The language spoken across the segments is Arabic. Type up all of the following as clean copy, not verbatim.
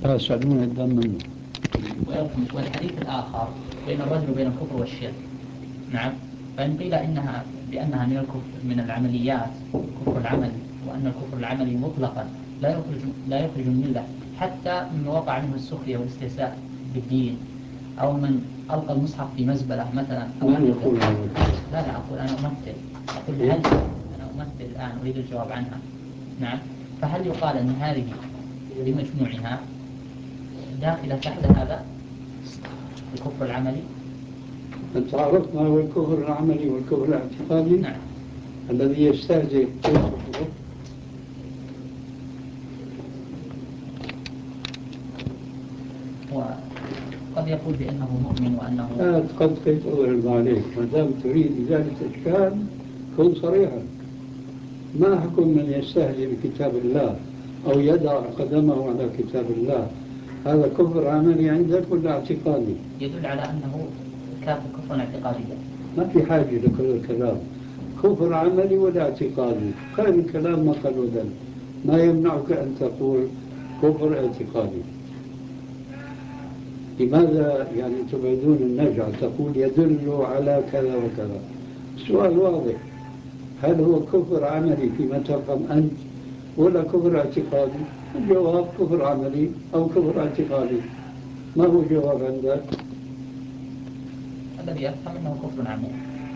سلمون الدم منه. والحديث الآخر بين الرجل وبين الكفر والشرك. نعم. فإن قيل بأنها من العمليات كفر العمل، وأن الكفر العملي مطلقا لا يخرج من الملة، حتى من وقع منه السخرية والاستهزاء بالدين، أو من ألقى المصحف في مزبلة مثلا. من يقول هذا؟ لا أقول أنا أمثل. أقول هل أنا أمثل الآن أريد الجواب عنها. نعم. فهل يقال أن هذه بمجموعها داخلة تحت هذا الكفر العملي؟ أنت عرفت ما هو الكفر العملي والكفر الاعتقادي؟ نعم. الذي يستهزئ بالكفر. وقد يقول بأنه مؤمن وأنه قد تضرب عليك، ما دام تريد إزالة إشكال كن صريحا. ما حكم من يستهزئ بكتاب الله أو يضع قدمه على كتاب الله؟ هذا كفر عملي عندك ولا اعتقادي؟ يدل على أنه كافر كفرا اعتقاديا. ما في حاجة لكل الكلام. كفر عملي ولا اعتقادي، خير الكلام ما قال ودل. ما يمنعك أن تقول كفر اعتقادي. لماذا يعني تبعدون النجع؟ تقول يدل على كذا وكذا. السؤال واضح، هل هو كفر عملي فيما تفهم أنت ولا كفر اعتقادي؟ الجواب كفر عملي أو كفر اعتقادي. ما هو الجواب عندك؟ الذي أفهم أنه كفر عملي،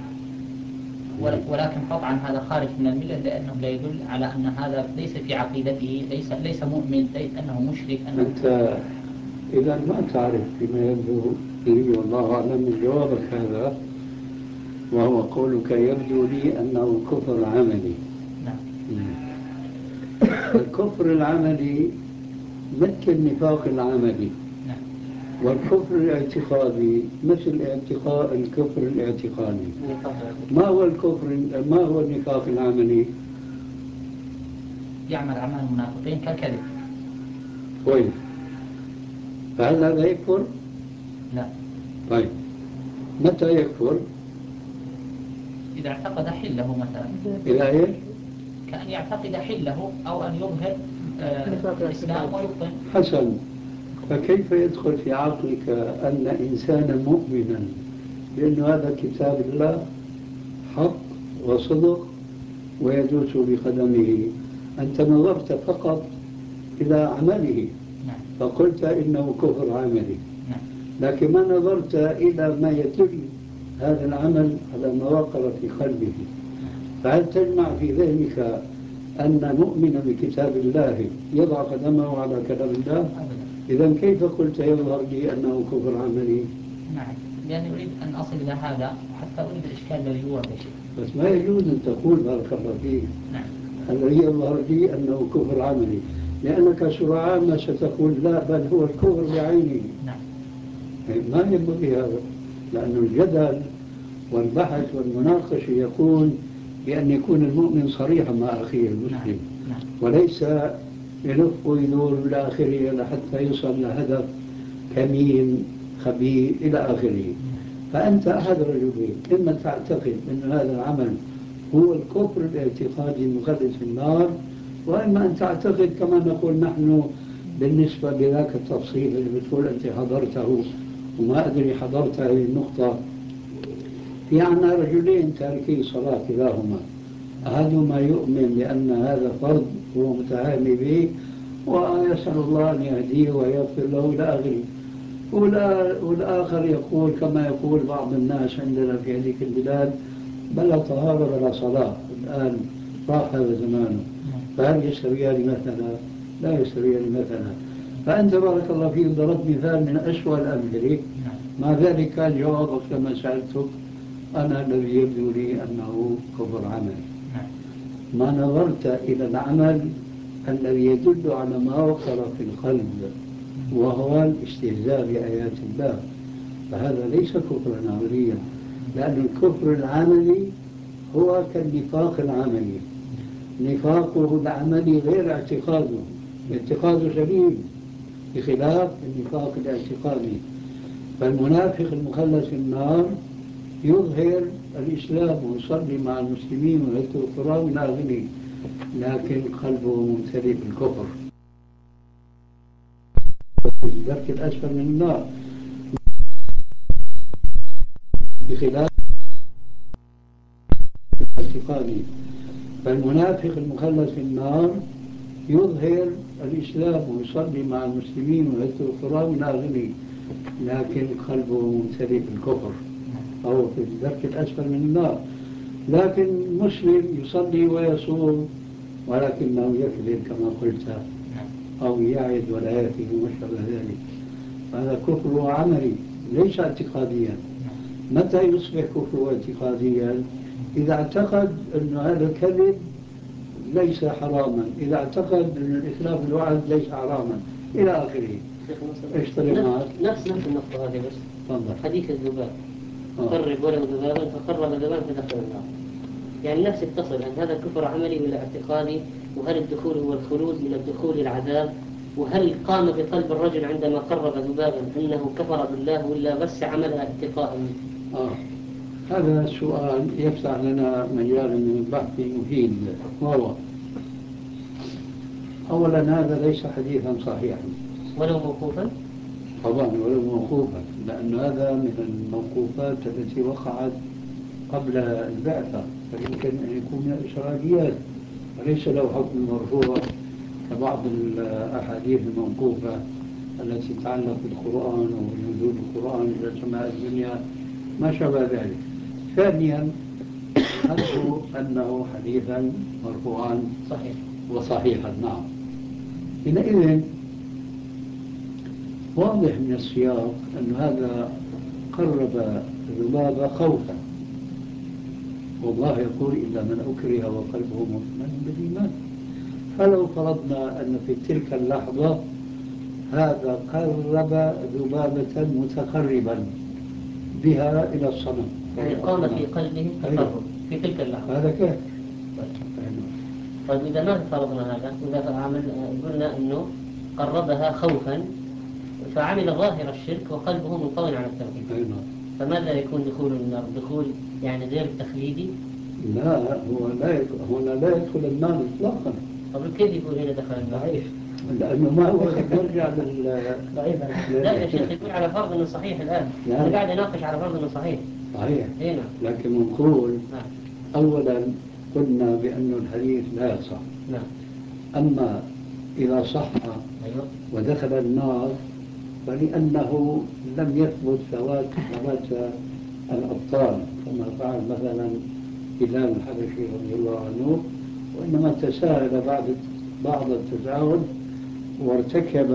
ولكن قطعا هذا خارج من الملة، لأنه لا يدل على أن هذا ليس في عقيدته، ليس مؤمن، أنه مشرك، أنت إذا ما تعرف فيما يبدو لي والله أعلم من جوابك هذا، وهو قولك يبدو لي أنه كفر عملي. نعم. الكفر العملي مثل النفاق العملي، نعم. والكفر الاعتقادي مثل الكفر الاعتقادي. ما هو النفاق العملي؟ يعمل أعمال المنافقين كالكذب. كويس. فهل هذا يكفر؟ لا. طيب، متى يكفر؟ إذا اعتقد حله مثلا. إذا إيه؟ كأن يعتقد حله أو أن يظهر الإسلام ويبطن. حسن. فكيف يدخل في عقلك أن إنسانا مؤمنا بأن هذا كتاب الله حق وصدق ويدوس بقدمه؟ أنت نظرت فقط إلى عمله فقلت إنه كفر عملي، لكن ما نظرت إلى ما يدل هذا العمل على ما وقر في قلبه. فهل تجمع في ذهنك أن مؤمن بكتاب الله يضع قدمه على كلام الله؟ إذا كيف قلت يظهر لي أنه كفر عملي؟ نعم، لأني أريد أن أصل إلى هذا حتى أريد الإشكال الذي يورد يا شيخ. بس ما يجوز أن تقول بارك الله فيك نعم. الذي يظهر لي أنه كفر عملي، لأنك سرعان ما ستقول لا بل هو الكفر بعينه. نعم. ما ينبغي هذا، لأن الجدل والبحث والمناقشة يكون بأن يكون المؤمن صريحا مع أخيه المسلم. نعم. وليس يلف ويدور إلى آخره لحتى يوصل لهدف كمين خبيث إلى آخره. فأنت أحد رجلين، إما تعتقد أن هذا العمل هو الكفر الاعتقادي المخلد في النار، وإما أن تعتقد كما نقول نحن بالنسبة لذاك التفصيل اللي بتقول أنت حضرته وما أدري حضرت هذه النقطة. يعني رجلين تاركي صلاة كلاهما، أحدهما يؤمن بأن هذا فرض هو متهاون به ويسأل الله أن يهديه ويغفر له إلى آخره، والآخر يقول كما يقول بعض الناس عندنا في هذه البلاد بلا طهارة بلا صلاة. الآن راح هذا زمانه، فهل يستويان مثلا؟ لا يستويان مثلا. فأنت بارك الله فيك ضربت مثال من أسوأ الأمثلة، مع ذلك كان جوابك لما سألتك أنا الذي يبدو لي أنه كفر عمل. ما نظرت إلى العمل الذي يدل على ما وقر في القلب وهو الاستهزاء بآيات الله، فهذا ليس كفرا عمليا، لأن الكفر العملي هو كالنفاق العملي. نفاقه العملي غير اعتقاده، اعتقاده سليم بخلاف النفاق الاعتقادي. فالمنافق المخلد في النار يظهر الإسلام ويصلي مع المسلمين ويذكر القرآن من آخره، لكن قلبه ممتلئ بالكفر. في الدرك الأسفل من النار، بخلاف الاعتقادي. فالمنافق المخلد في النار يظهر الإسلام ويصلي مع المسلمين ويترك القرآن من آخره، لكن قلبه ممتلئ بالكفر أو في الدرك الأسفل من النار. لكن مسلم يصلي ويصوم ولكنه يكذب كما قلت، أو يعد ولا يأتي وما شابه ذلك، هذا كفر عملي ليس اعتقاديا. متى يصبح كفر اعتقاديا؟ إذا اعتقد أن هذا الكذب ليس حراما، إذا اعتقد أن الإخلاف الوعد ليس حراما إلى آخره. ايش طريق معك؟ نفس النقطة هذه بس. تفضل. حديث الذباب قرب ولو ذبابا فقرب ذبابا فدخل النار. يعني نفس التصل، هل هذا كفر عملي ولا اعتقادي؟ وهل الدخول هو الخلود من الدخول العذاب؟ وهل قام بقلب الرجل عندما قرب ذبابا أنه كفر بالله ولا بس عمل اعتقاء؟ هذا السؤال يفتح لنا مجال من البحث مفيد، وهو أولا هذا ليس حديثا صحيحا ولو موقوفا؟ طبعا ولو موقوفا، لأن هذا من الموقوفات التي وقعت قبل البعثة، فيمكن أن يكون من الإسرائيليات وليس له حكم مرفوع كبعض الأحاديث الموقوفة التي تتعلق بالقرآن ونزول القرآن إلى سماء الدنيا ما شابه ذلك. ثانيا نرجو أنه حديثا مرفوعا صحيح وصحيحا. نعم. حينئذ واضح من السياق أن هذا قرب الذباب خوفا، والله يقول إلا من أكره وقلبه مطمئن بالإيمان. فلو فرضنا أن في تلك اللحظة هذا قرب ذبابة متقربا بها إلى الصنم، يعني قام في قلبه تقرب في تلك اللحظة، هذا كيف؟ طيب إذا ما فرضنا هذا، إذا قلنا أنه قربها خوفا فعمل ظاهر الشرك وقلبه منطوي على التوحيد، فماذا يكون دخول النار؟ دخول يعني غير تخليدي؟ لا، هنا لا يدخل النار إطلاقا. طب كيف يقول هنا دخل النار؟ لأنه ما هو يرجع ضعيف. لا يا شيخ، يقول على فرض أنه صحيح الآن. أنا قاعد أناقش على فرض أنه صحيح. صحيح. هنا. لكن نقول أولا قلنا بأن الحديث لا يصح. نعم. أما إذا صح ودخل النار فلأنه لم يثبت ثبات الأبطال كما فعل مثلا بلال الحبشي رضي الله عنه، وإنما تساهل بعض التساهل وارتكب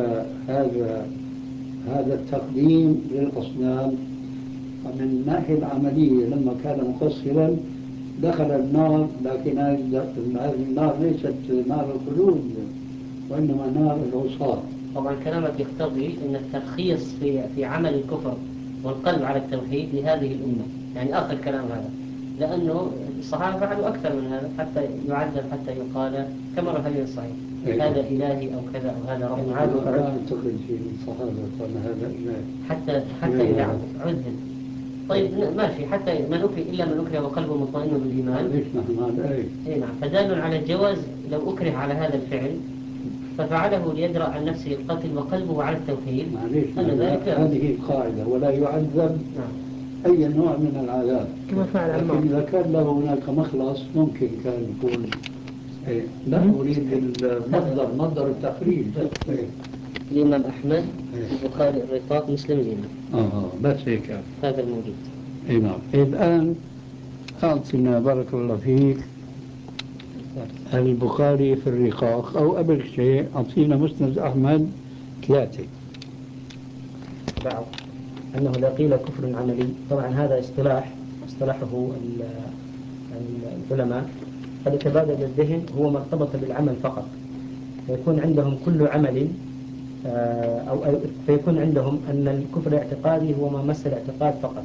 هذا التقديم للأصنام. ومن الناحية العملية لما كان مقصرا دخل النار، لكن هذه النار ليست نار الخلود وإنما نار العصاة. طبعا كلامك يقتضي أن الترخيص في عمل الكفر والقلب على التوحيد لهذه الأمة، يعني آخر كلام هذا، لأنه الصحابة فعلوا أكثر من هذا حتى يعذب، حتى يقال كما في الحديث الصحيح هذا إلهي أو كذا أو هذا رب. لا أعتقد في الصحابة قال هذا إله حتى إذا عذب. طيب ماشي، حتى من أكره إلا من أكره وقلبه مطمئن بالإيمان. ليش نحن إيه نعم، فدال على الجواز لو أكره على هذا الفعل ففعله ليدرأ عن نفسه القتل وقلبه على التوحيد. هذه القاعدة، ولا يعذب أي نوع من العذاب كما فعل عمار. لكن إذا كان له هناك مخلص ممكن كان يكون لا أريد مصدر التخريج. الإمام أحمد البخاري الرقاق مسلم زينة. بس هيك هذا الموجود. اي نعم. الآن أعطينا بارك الله فيك البخاري في الرقاق، أو قبل شيء أعطينا مسند أحمد 3. بعض أنه لا قيل كفر عملي، طبعا هذا اصطلاحه العلماء، قد يتبادل للذهن هو مرتبط بالعمل فقط، فيكون عندهم كل عمل أو فيكون عندهم أن الكفر الاعتقادي هو ما مس الاعتقاد فقط،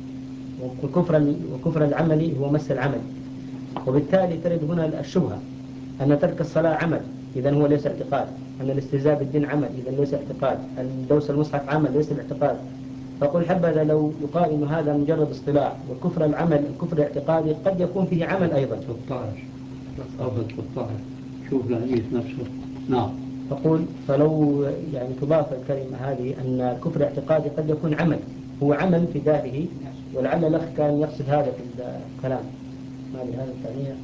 وكفر العملي هو مس العمل، وبالتالي ترد هنا الشبهة أن ترك الصلاة عمل إذا هو ليس اعتقاد، أن الاستهزاء بالدين عمل إذا ليس اعتقاد، أن دوس المصحف عمل ليس الاعتقاد. فقل حبذا لو يقال إنه هذا مجرد اصطلاح، وكفر العمل الكفر الاعتقادي قد يكون فيه عمل أيضا. 13 شوف الحديث نفسه. نعم. أقول فلو يعني تضاف الكلمة هذه أن الكفر الاعتقادي قد يكون عمل، هو عمل في ذاته، ولعل الأخ كان يقصد هذا في الكلام. ما لهذا التعليق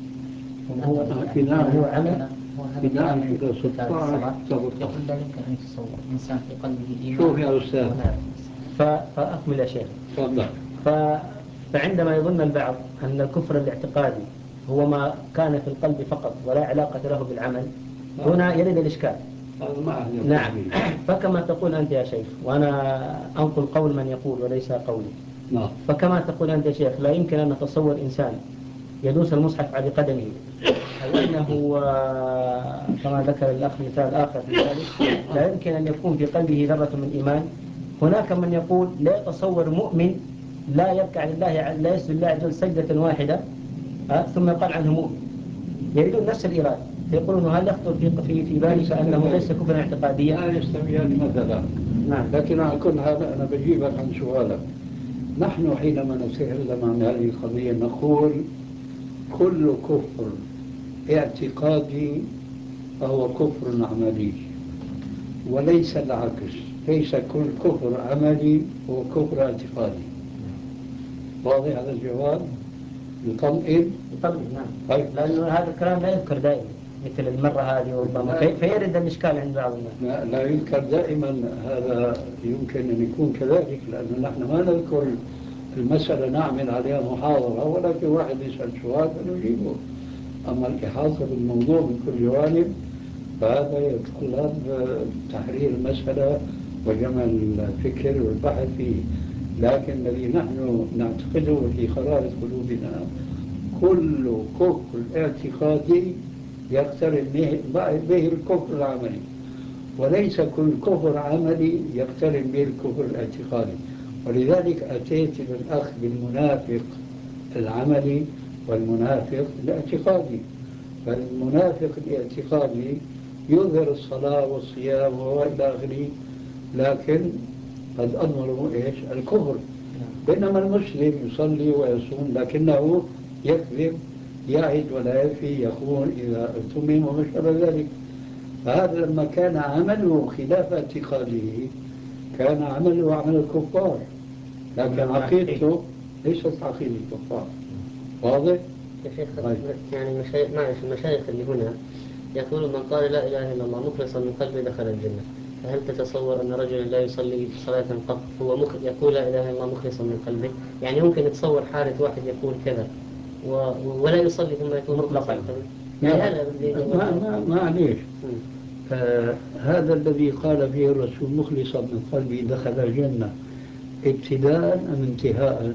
هو عمل بناء إلى الصلاة يقول لا يمكن أن يتصور إنسان في قلبه إيمان. شوف يا أستاذ، فأكمل يا شيخ. تفضل. فعندما يظن البعض أن الكفر الاعتقادي هو ما كان في القلب فقط ولا علاقة له بالعمل، هنا يرد الإشكال. نعم. فكما تقول أنت يا شيخ، وأنا أنقل قول من يقول وليس قولي. نعم. فكما تقول أنت يا شيخ لا يمكن أن نتصور إنسان يدوس المصحف على قدمه أو أنه كما ذكر الأخ مثال آخر في ذلك لا يمكن أن يكون في قلبه ذرة من إيمان. هناك من يقول لا يتصور مؤمن لا يركع لله، لا يسجد لله عز وجل سجدة واحدة ثم يقال عنه مؤمن. يريدون نفس الإرادة، يقولون هل يخطر في بالك أنه ليس كفرا اعتقاديا؟ لا يستويان مثلا. نعم. لكن على كل حال أنا بجيبك عن سؤالك. نحن حينما نتكلم عن هذه القضية نقول كل كفر اعتقادي فهو كفر عملي، وليس العكس. ليس كل كفر عملي هو كفر اعتقادي. واضح هذا الجواب؟ يطمئن؟ نعم. طيب. لأنه هذا الكلام لا يذكر دائما مثل المرة هذه وربما فيرد الإشكال عند بعض الناس. لا يذكر دائما، هذا يمكن أن يكون كذلك، لأن نحن ما نذكر المسألة نعمل عليها محاضرة، ولكن واحد يسأل سؤال فنجيبه. أما الإحاطة بالموضوع من كل جوانب فهذا يتطلب تحرير المسألة وجمع الفكر والبحث فيه. لكن الذي نحن نعتقده في خرائط قلوبنا كل كفر اعتقادي يقترن به الكفر العملي، وليس كل كفر عملي يقترن به الكفر الاعتقادي. ولذلك أتيت بالأخذ بالمنافق العملي والمنافق الاعتقادي. فالمنافق الاعتقادي يظهر الصلاة والصيام وإلى آخره، لكن قد أضمره إيش؟ الكفر. بينما المسلم يصلي ويصوم لكنه يكذب، يعد ولا يفي، يخون إذا اؤتمن وما شابه ذلك. فهذا لما كان عمله خلاف اعتقاده كان عمله عمل الكفار، لكن عقيدته ليست عقيدة الكفار. واضح؟ يا شيخ يعني المشايخ اللي هنا يقولون من قال لا إله إلا الله مخلصا من قلبه دخل الجنة. فهل تتصور أن رجلا لا يصلي صلاة قط هو يقول لا إله إلا الله مخلصا من قلبه؟ يعني ممكن يتصور حالة واحد يقول كذا ولا يصلي ثم يكون مخلصا من قلبه؟ يعني هذا معليش. هذا الذي قال فيه الرسول مخلصا من قلبه دخل الجنة ابتداء أم انتهاء؟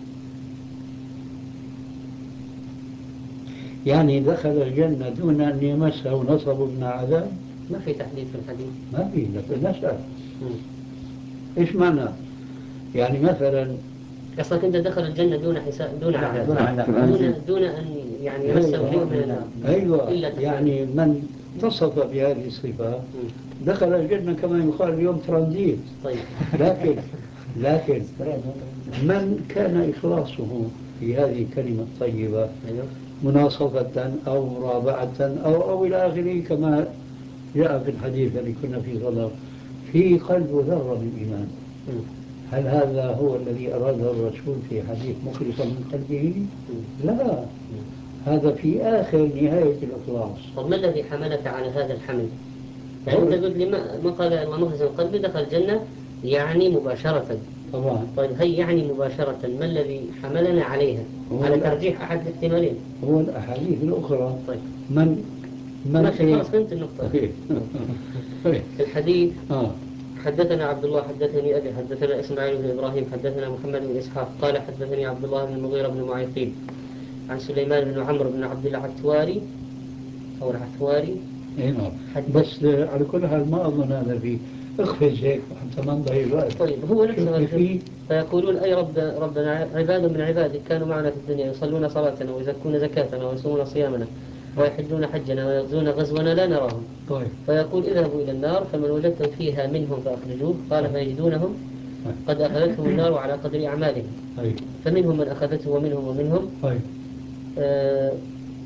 يعني دخل الجنة دون أن يمسه نصب من عذاب؟ ما في تحديد في الحديث. ما في، لكن نسأل إيش معنى؟ يعني مثلا أصلا أنت دخل الجنة دون حساب، دون عذاب، دون أن يعني يمسه شيء من النار. أيوة. يعني من اتصف بهذه الصفة دخل الجنة كما يقال اليوم ترانزيت. طيب. لكن من كان إخلاصه في هذه الكلمة الطيبة مناصفة أو مرابعة أو إلى آخره كما جاء في الحديث الذي كنا فيه غلط في قلبه ذرة من إيمان، هل هذا هو الذي أراده الرسول في حديث مخلصا من قلبه؟ لا، هذا في آخر نهاية الإخلاص. طب ما الذي حملك على هذا الحمل؟ يعني أنت قلت لي ما قال الله مخلصا من قلبه دخل الجنة يعني مباشرة. طبعا. طيب هي يعني مباشرة، ما الذي حملنا عليها؟ على ترجيح أحد الاحتمالين. هو الأحاديث الأخرى. طيب. ماشي خلاص فهمت النقطة. في الحديث حدثنا عبد الله حدثني أبي حدثنا إسماعيل بن إبراهيم حدثنا محمد بن إسحاق قال حدثني عبد الله بن المغيرة بن معيقين عن سليمان بن عمرو بن عبد العتواري أو العتواري. بس على كل حال ما أظن هذا فيه اخفز هيك حتى ما نضيع الوقت. طيب هو نفسه فيقولون أي ربنا عباد من عبادك كانوا معنا في الدنيا يصلون صلاتنا ويزكون زكاتنا ويصومون صيامنا ويحجون حجنا ويغزون غزونا لا نراهم. طيب. فيقول اذهبوا إلى النار فمن وجدتم فيها منهم فأخرجوه. قال فيجدونهم قد أخذتهم النار على قدر أعمالهم. فمنهم من أخذته ومنهم.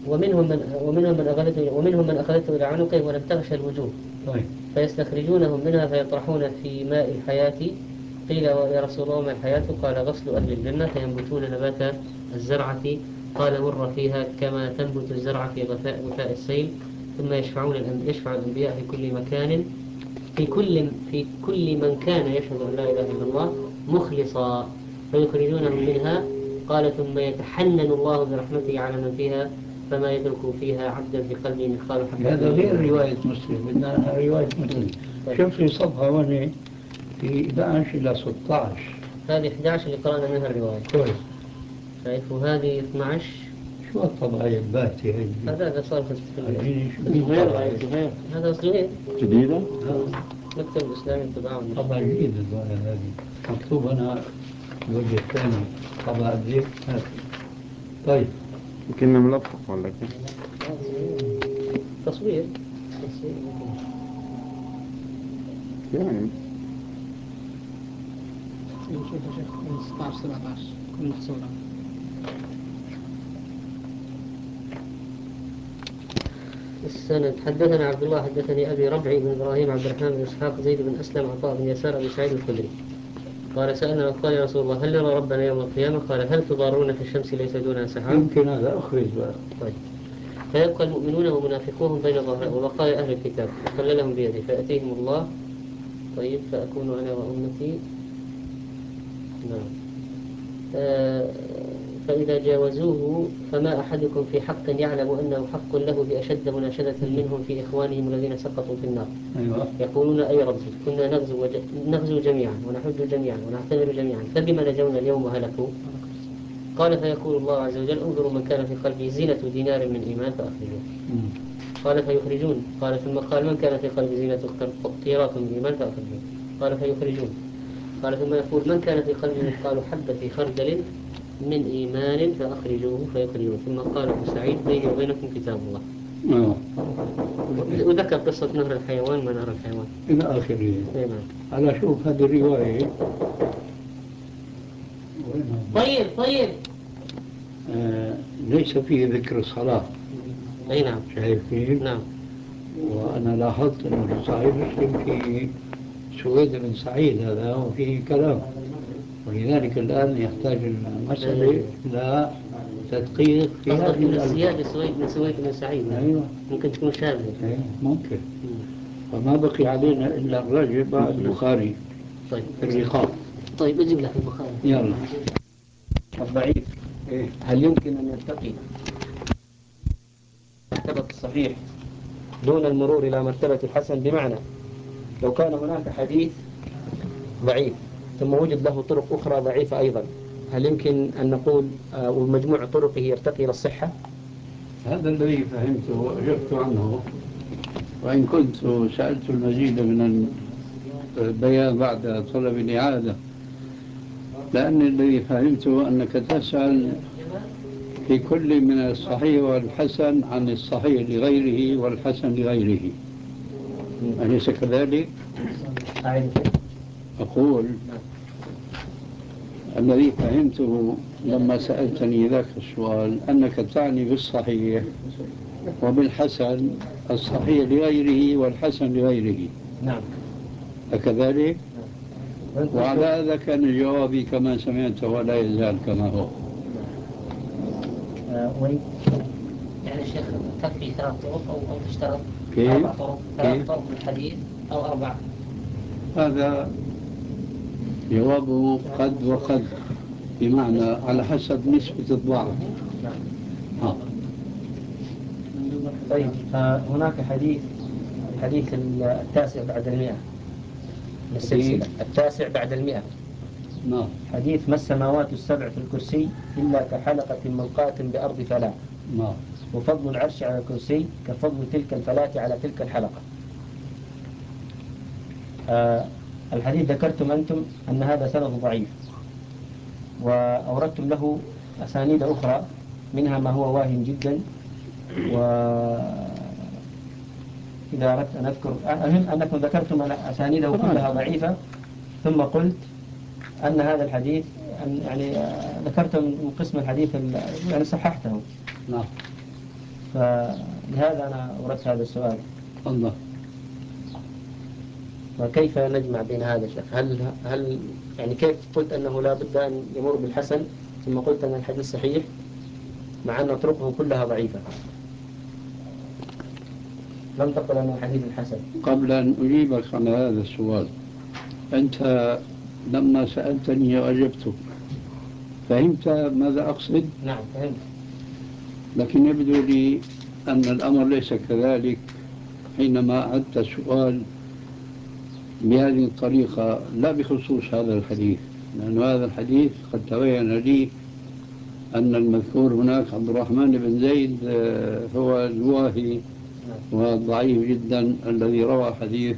ومنهم من أخذته إلى عنقه ولم تغش الوجوه طيب. فيستخرجونهم منها فيطرحون في ماء الحياة. قيل يا رسول الله ما الحياة؟ قال غسل أهل الجنة فينبتون نبات الزرعة. قال مر فيها كما تنبت الزرع في غثاء السيل. ثم يشفع الأنبياء في كل مكان في كل من كان يشهد أن لا إله إلا الله مخلصا فيخرجونهم منها. قال ثم يتحنن الله برحمته على من فيها فما يترك فيها عبدا في قلبه مثقال حبة. هذا غير رواية مسلم، بدنا رواية مسلم. شوف لي صفحة هون في 11 إلى 16. هذه 11 اللي قرأنا منها الرواية. كويس. شايف وهذه 12. شو الطبعة الباهتة هذه؟ هذا صار في هذا صغير جديدة؟ مكتب الإسلامي التضامن. طبعة جديدة هذه مكتوب أنا الوجه الثاني طبعة زيت. طيب يمكن ملفق ولا كيف؟ تصوير يعني نشوف يا شيخ من 16 17 كل محصورة. السند حدثنا عبد الله حدثني أبي ربعي بن إبراهيم عبد الرحمن بن إسحاق زيد بن أسلم عطاء بن يسار أبي سعيد الخدري قال سألنا قال يا رسول الله هل نرى ربنا يوم القيامة؟ قال هل تضارون في الشمس ليس دونها سحاب؟ يمكن هذا أخرج بقى. طيب. فيبقى المؤمنون ومنافقوهم بين ظهرين وبقايا أهل الكتاب فقللهم بيده فيأتيهم الله. طيب فأكون أنا وأمتي. نعم. فإذا جاوزوه فما أحدكم في حق يعلم أنه حق له بأشد مناشدة منهم في إخوانهم الذين سقطوا في النار. أيوة. يقولون أي رب كنا نغزو جميعا ونحج جميعا ونعتمر جميعا فبما نجونا اليوم وهلكوا؟ قال فيقول الله عز وجل انظروا من كان في قلبه زينة دينار من إيمان فأخرجوه. قال فيخرجون. قال ثم قال من كان في قلبه زينة قيراط من إيمان فأخرجوه. قال فيخرجون. قال ثم يقول من كان في قلبه مثقال حبة خردل من إيمان فأخرجوه فيخرجوه. ثم قال أبو سعيد بيني وبينكم كتاب الله. وذكر قصة نهر الحيوان ما نهر الحيوان إلى آخره. على شوف هذه الرواية. طيب ليس فيه ذكر الصلاة. أي نعم. شايف كيف؟ نعم. وأنا لاحظت أنه في صحيح مسلم في سويد بن سعيد هذا وفيه كلام، ولذلك الآن يحتاج المسألة إلى تدقيق في هذه الزيادة سويد بن سعيد. أيوة. ممكن تكون شاذة. أيوة ممكن. فما بقي علينا إلا الراجع بعد البخاري. طيب في الرقاب. طيب أجيب لك البخاري. يلا. الضعيف هل يمكن أن يرتقي مرتبة الصحيح دون المرور إلى مرتبة الحسن؟ بمعنى لو كان هناك حديث ضعيف ثم وجد له طرق أخرى ضعيفة أيضا، هل يمكن أن نقول ومجموع طرقه يرتقي إلى الصحة؟ هذا الذي فهمته وأجبت عنه، وإن كنت سألت المزيد من البيان بعد طلب الإعادة، لأن الذي فهمته أنك تسأل في كل من الصحيح والحسن عن الصحيح لغيره والحسن لغيره، أليس كذلك؟ أقول الذي فهمته لما سألتني ذاك السؤال أنك تعني بالصحيح وبالحسن الصحيح لغيره والحسن لغيره. نعم. أكذلك؟ وعلى هذا كان جوابي كما سمعته ولا يزال كما هو. يعني شيخ تكفي 3 طرق أو تشترط 4 طرق 3 طرق من الحديث أو 4؟ هذا جوابه قد وقد، بمعنى على حسب نسبة الضعف. طيب هناك حديث 9 بعد 100 من السلسلة، 9 بعد 100. نعم. حديث ما السماوات السبع في الكرسي إلا كحلقة ملقاة بأرض فلاة. نعم. وفضل العرش على الكرسي كفضل تلك الفلاة على تلك الحلقة. الحديث ذكرتم أنتم أن هذا سند ضعيف، وأوردتم له أسانيد أخرى منها ما هو واهن جدا، وإذا أردت أن أذكر المهم أنكم ذكرتم أن أسانيده كلها ضعيفة، ثم قلت أن هذا الحديث يعني ذكرتم من قسم الحديث يعني صححته. نعم. فلهذا أنا أردت هذا السؤال. الله. وكيف نجمع بين هذا الشيخ؟ هل يعني كيف قلت أنه لا بد أن يمر بالحسن ثم قلت أن الحديث صحيح مع أن طرقه كلها ضعيفة؟ لم تقل أنه حديث حسن. قبل أن أجيبك على هذا السؤال، أنت لما سألتني وأجبتك فهمت ماذا أقصد؟ نعم فهمت. لكن يبدو لي أن الأمر ليس كذلك حينما أردت السؤال بهذه الطريقة، لا بخصوص هذا الحديث، لأن هذا الحديث قد تبين لي أن المذكور هناك عبد الرحمن بن زيد هو الواهي وضعيف جدا الذي روى حديث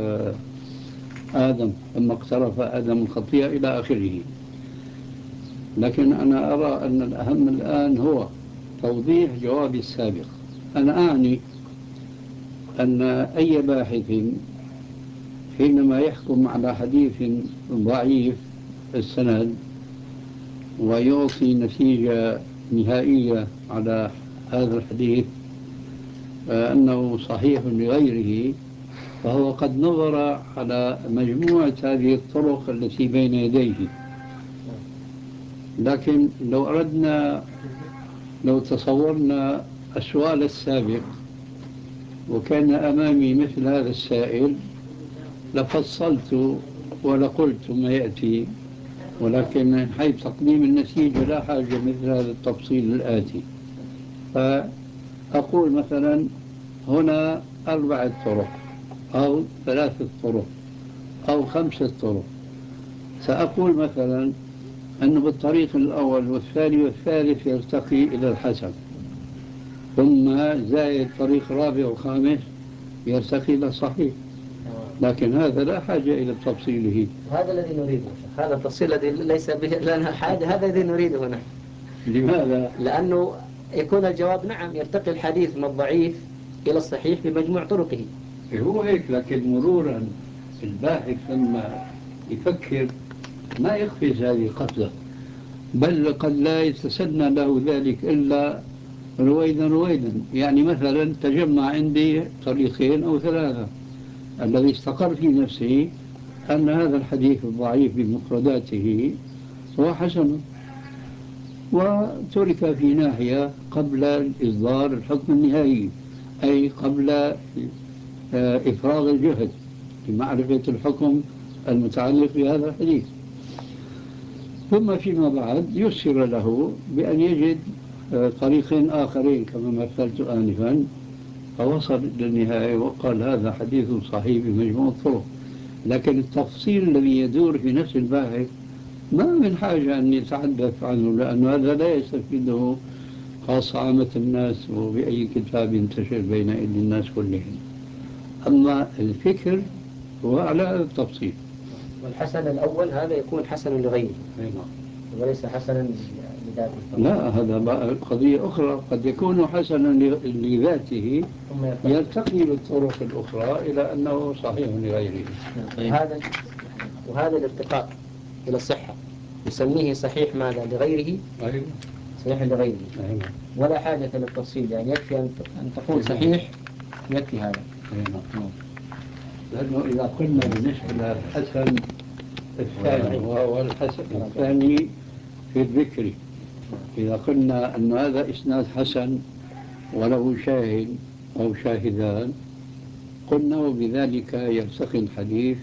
آدم لما اقترف آدم الخطيئة إلى آخره. لكن أنا أرى أن الأهم الآن هو توضيح جوابي السابق. أنا أعني أن أي باحث حينما يحكم على حديث ضعيف السند ويعطي نتيجة نهائية على هذا الحديث أنه صحيح لغيره، فهو قد نظر على مجموعة هذه الطرق التي بين يديه. لكن لو تصورنا السؤال السابق وكان أمامي مثل هذا السائل لفصلت ولقلت ما يأتي، ولكن من حيث تقديم النتيجة لا حاجة مثل هذا التفصيل الآتي. فأقول مثلا هنا 4 طرق أو 3 طرق أو 5 طرق. سأقول مثلا أنه بالطريق الأول والثاني والثالث يرتقي إلى الحسن، ثم زائد طريق رابع وخامس يرتقي إلى الصحيح، لكن هذا لا حاجة إلى تفصيله. هذا الذي نريده، هذا التفصيل الذي ليس به لنا حاجة، هذا الذي نريده هنا. لماذا؟ لأنه يكون الجواب نعم، يرتقي الحديث من الضعيف إلى الصحيح بمجموع طرقه. هو هيك، لكن مرورا الباحث لما يفكر ما يقفز هذه القفزة، بل قد لا يتسنى له ذلك إلا رويدا. يعني مثلا تجمع عندي طريقين أو 3، الذي استقر في نفسه أن هذا الحديث الضعيف بمفرداته هو حسن، وترك في ناحية قبل إصدار الحكم النهائي، أي قبل إفراغ الجهد لمعرفة الحكم المتعلق بهذا الحديث. ثم فيما بعد يسر له بأن يجد طريقين آخرين كما مثلت آنفا، فوصل إلى النهاية وقال هذا حديث صحيح بمجموع الطرق. لكن التفصيل الذي يدور في نفس الباحث ما من حاجة أن يتحدث عنه، لأن هذا لا يستفيده خاصة عامة الناس وبأي كتاب ينتشر بين أيدي الناس كلهم. أما الفكر هو على هذا التفصيل. والحسن الأول هذا يكون حسن لغيره وليس حسنا لذاته. لا، هذا بقى قضية أخرى. قد يكون حسنا لذاته يرتقي بالطرق الأخرى إلى أنه صحيح لغيره. وهذا الارتقاء إلى الصحة يسميه صحيح ماذا لغيره؟ أيوة. صحيح لغيره. أيوة. ولا حاجة للتفصيل، يعني يكفي أن تقول صحيح، يكفي هذا. أيوة. لأنه إذا قلنا بالنسبة للحسن الثاني وهو الحسن الثاني في الذكر، إذا قلنا أن هذا إسناد حسن وله شاهد أو شاهدان، قلنا وبذلك يرتقي الحديث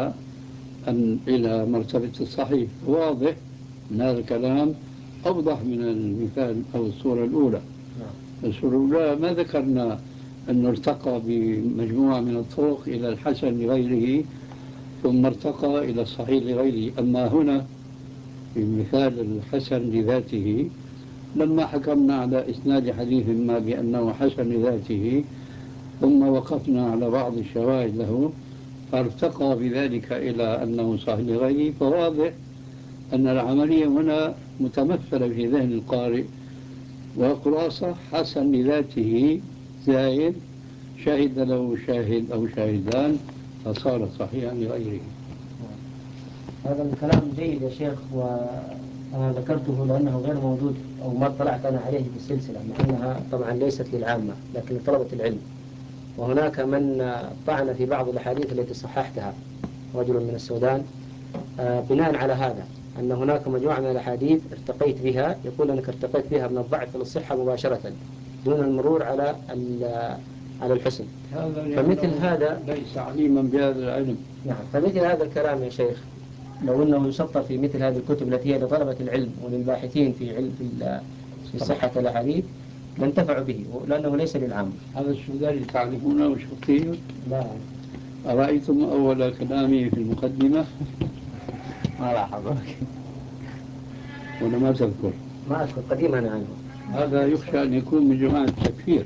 إلى مرتبة الصحيح. واضح من هذا الكلام أوضح من المثال أو الصورة الأولى. الصورة الأولى ما ذكرنا أنه ارتقى بمجموعة من الطرق إلى الحسن لغيره ثم ارتقى إلى الصحيح لغيره. أما هنا في مثال الحسن لذاته لما حكمنا على إسناد حديث ما بأنه حسن لذاته ثم وقفنا على بعض الشواهد له فارتقى بذلك إلى أنه صحيح لغيره، فواضح أن العملية هنا متمثلة في ذهن القارئ، وخلاصة حسن لذاته زائد شهد له شاهد أو شاهدان فصار صحيحا لغيره. هذا الكلام جيد يا شيخ، أنا ذكرته لأنه غير موجود أو ما اطلعت أنا عليه في السلسلة، مع أنها طبعا ليست للعامة لكن لطلبة العلم. وهناك من طعن في بعض الأحاديث التي صححتها، رجل من السودان، بناء على هذا أن هناك مجموعة من الأحاديث ارتقيت بها، يقول أنك ارتقيت بها من الضعف إلى الصحة مباشرة دون المرور على الحسن. فمثل هذا ليس عليما بهذا العلم. نعم، فمثل هذا الكلام يا شيخ لو أنه يسطر في مثل هذه الكتب التي هي لطلبة العلم وللباحثين في علم في صحة الأحاديث لانتفعوا به، لأنه ليس للعامة. هذا السوداني تعرفونه شخصيا؟ لا. أرأيتم أول كلامي في المقدمة؟ ما لاحظك. وأنا ما تذكر. ما أذكر، قديما أنا عنه. هذا يخشى أن يكون من جماعة التكفير.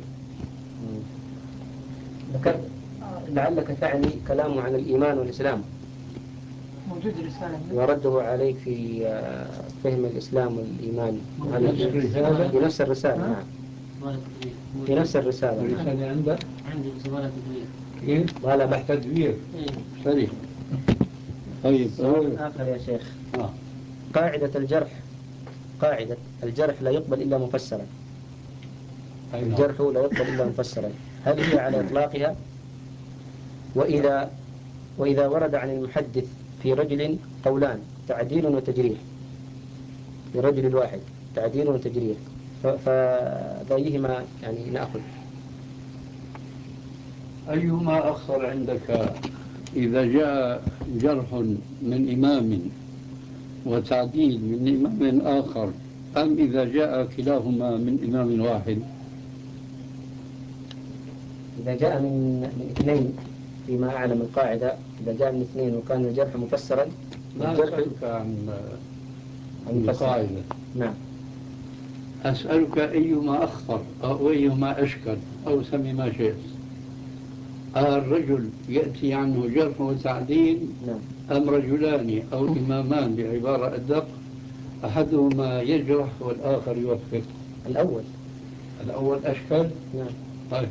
ذكرت لعلك تعني كلامه عن الإيمان والإسلام. موجود رسالة ورده عليك في فهم الإسلام والإيمان. نفس الرسالة؟ في نفس الرسالة. نعم. في نفس الرسالة. الرسالة عندك؟ عندي زبالة تدوير. كيف؟ لا بحث تدوير. سريع. طيب سؤال آخر يا شيخ. قاعدة الجرح لا يقبل إلا مفسرا. الجرح لا يقبل إلا مفسرا، هل هي على إطلاقها؟ وإذا ورد عن المحدث في رجل قولان تعديل وتجريح، في رجل واحد تعديل وتجريح، فأيهما يعني نأخذ؟ أيهما أخر عندك؟ إذا جاء جرح من إمام وتعديل من إمام آخر، أم إذا جاء كلاهما من إمام واحد؟ إذا جاء من اثنين، فيما أعلم القاعدة إذا جاء من اثنين وكان الجرح مفسرا. لا أسألك عن القاعدة. نعم. أسألك أيهما أخطر أو أيهما أشكل أو سمي ما شئت. الرجل يأتي عنه جرح وتعديل، نعم، أم رجلان أو إمامان بعبارة أدق أحدهما يجرح والآخر يوفق؟ الأول أشكل. نعم. طيب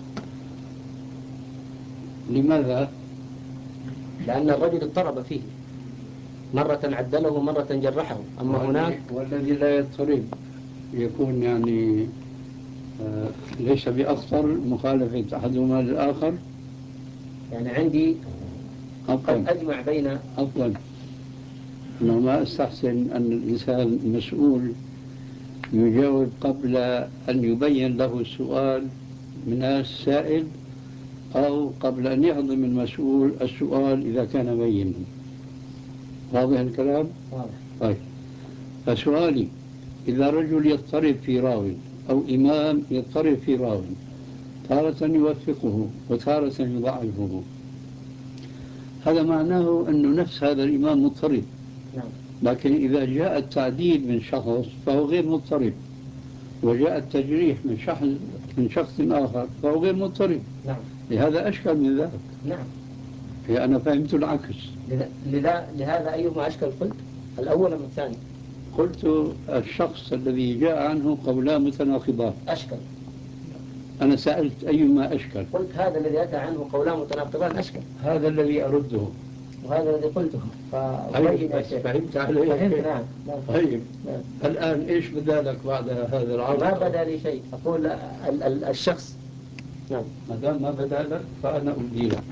لماذا؟ لأن الرجل اضطرب فيه، مرة عدله ومرة جرحه. أما هناك والذي لا يضطرب يكون يعني ليس بأخطر مخالفة أحدهما للآخر. يعني عندي قد أجمع بين أفضل أنه ما أستحسن أن الإنسان المسؤول يجاوب قبل أن يبين له السؤال من السائل، أو قبل أن يهضم المسؤول السؤال إذا كان بينا. واضح الكلام؟ طيب، فسؤالي: إذا رجل يضطرب في راو أو إمام يضطرب في راو، تارة يوفقه وتارة يضعفه، هذا معناه أنه نفس هذا الإمام مضطرب. لكن إذا جاء التعديل من شخص فهو غير مضطرب، وجاء التجريح من شخص آخر فهو غير مضطرب. لهذا أشكل من ذلك. نعم. أنا فهمت العكس. لهذا أيهما أشكل قلت؟ الأول أم الثاني؟ قلت الشخص الذي جاء عنه قولان متناقضان أشكل. أنا سألت أيهما أشكل، قلت هذا الذي أتى عنه قولان متناقضان أشكل. هذا الذي أرده وهذا الذي قلته. فهمت علي؟ فهمت. نعم. طيب الآن إيش بدالك بعد هذا العرض؟ ما بدا لي شيء، أقول الشخص. نعم. ما دام ما بدالك فأنا أبديلك.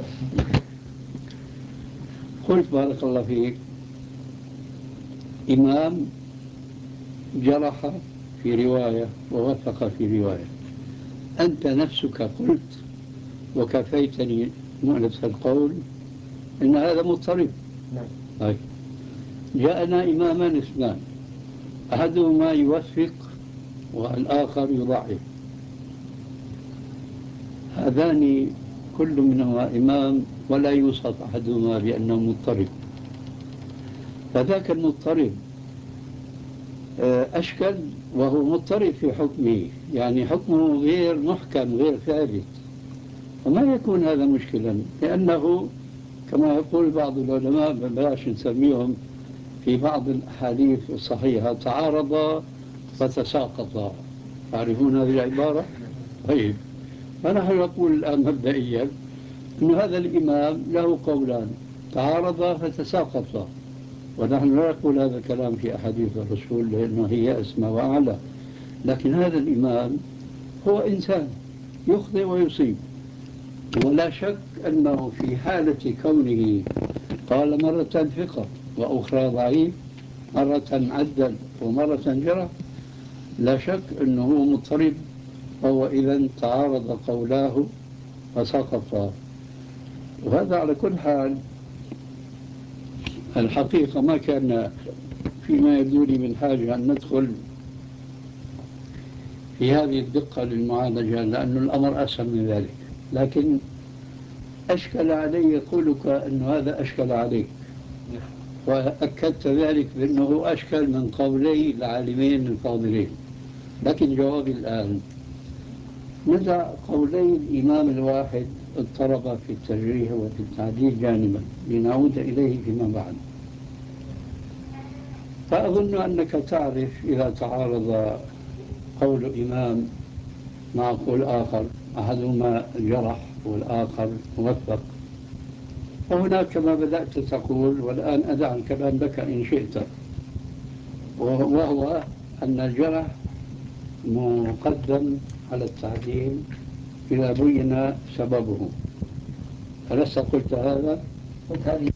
قلت بارك الله فيك: إمام جرح في رواية ووفق في رواية، أنت نفسك قلت وكفيتني مؤلف القول إن هذا مضطرب. نعم. طيب، جاءنا إمامان اثنان، أحدهما يوفق والآخر يضعف، هذان كل منهما إمام ولا يوصف أحدهما بأنه مضطرب، فذاك المضطرب أشكل وهو مضطرب في حكمه، يعني حكمه غير محكم غير ثابت، وما يكون هذا مشكلا، لأنه كما يقول بعض العلماء بلاش نسميهم في بعض الأحاديث الصحيحة تعارضا فتساقطا، تعرفون هذه العبارة؟ طيب، فنحن نقول الآن مبدئيا أن هذا الإمام له قولان تعارضا فتساقطا، ونحن لا نقول هذا الكلام في أحاديث الرسول لأنه هي أسمى وأعلى، لكن هذا الإمام هو إنسان يخطئ ويصيب، ولا شك أنه في حالة كونه قال مرة ثقة وأخرى ضعيف، مرة عدل ومرة جرى، لا شك أنه مضطرب، وهو إذا تعارض قولاه فسقط. وهذا على كل حال الحقيقة ما كان فيما يبدو من حاجة أن ندخل في هذه الدقة للمعالجة، لأن الأمر أسهل من ذلك. لكن أشكل علي قولك أن هذا أشكل عليك، وأكدت ذلك بأنه أشكل من قولي العالمين الفاضلين. لكن جوابي الآن ندع قولي الإمام الواحد اضطرب في التجريح وفي التعديل جانبا لنعود إليه فيما بعد. فأظن أنك تعرف إذا تعارض قول إمام مع قول آخر، أحدهما جرح والآخر موثق، وهناك كما بدأت تقول والآن أدع الكلام لك إن شئت، وهو أن الجرح مقدم على التعديل إذا بين سببه. ألست قلت هذا؟ قلت هذه.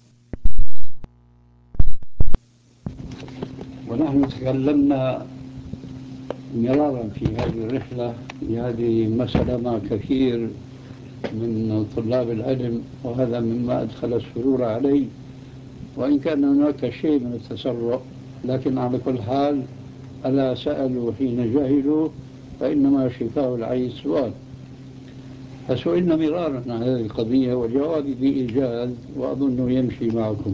ونحن تكلمنا مرارا في هذه الرحلة في هذه المسألة مع كثير من طلاب العلم، وهذا مما أدخل السرور علي، وإن كان هناك شيء من التسرع، لكن على كل حال ألا سألوا حين جهلوا فإنما شفاء العي السؤال. فسئلنا مرارا عن هذه القضية وجوابي بإيجاز وأظنه يمشي معكم.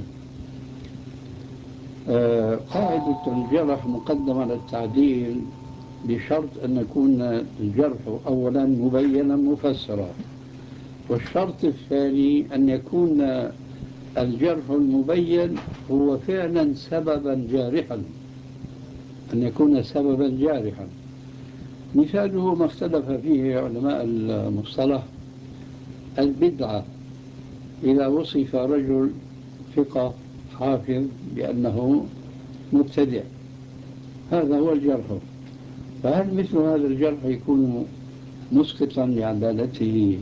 قاعدة الجرح مقدم على التعديل بشرط أن يكون الجرح أولا مبينا مفسرا، والشرط الثاني أن يكون الجرح المبين هو فعلا سببا جارحا، أن يكون سببا جارحا. مثاله ما اختلف فيه علماء المصطلح البدعة، إذا وصف رجل ثقة حافظ بأنه مبتدع، هذا هو الجرح. فهل مثل هذا الجرح يكون مسقطا لعدالته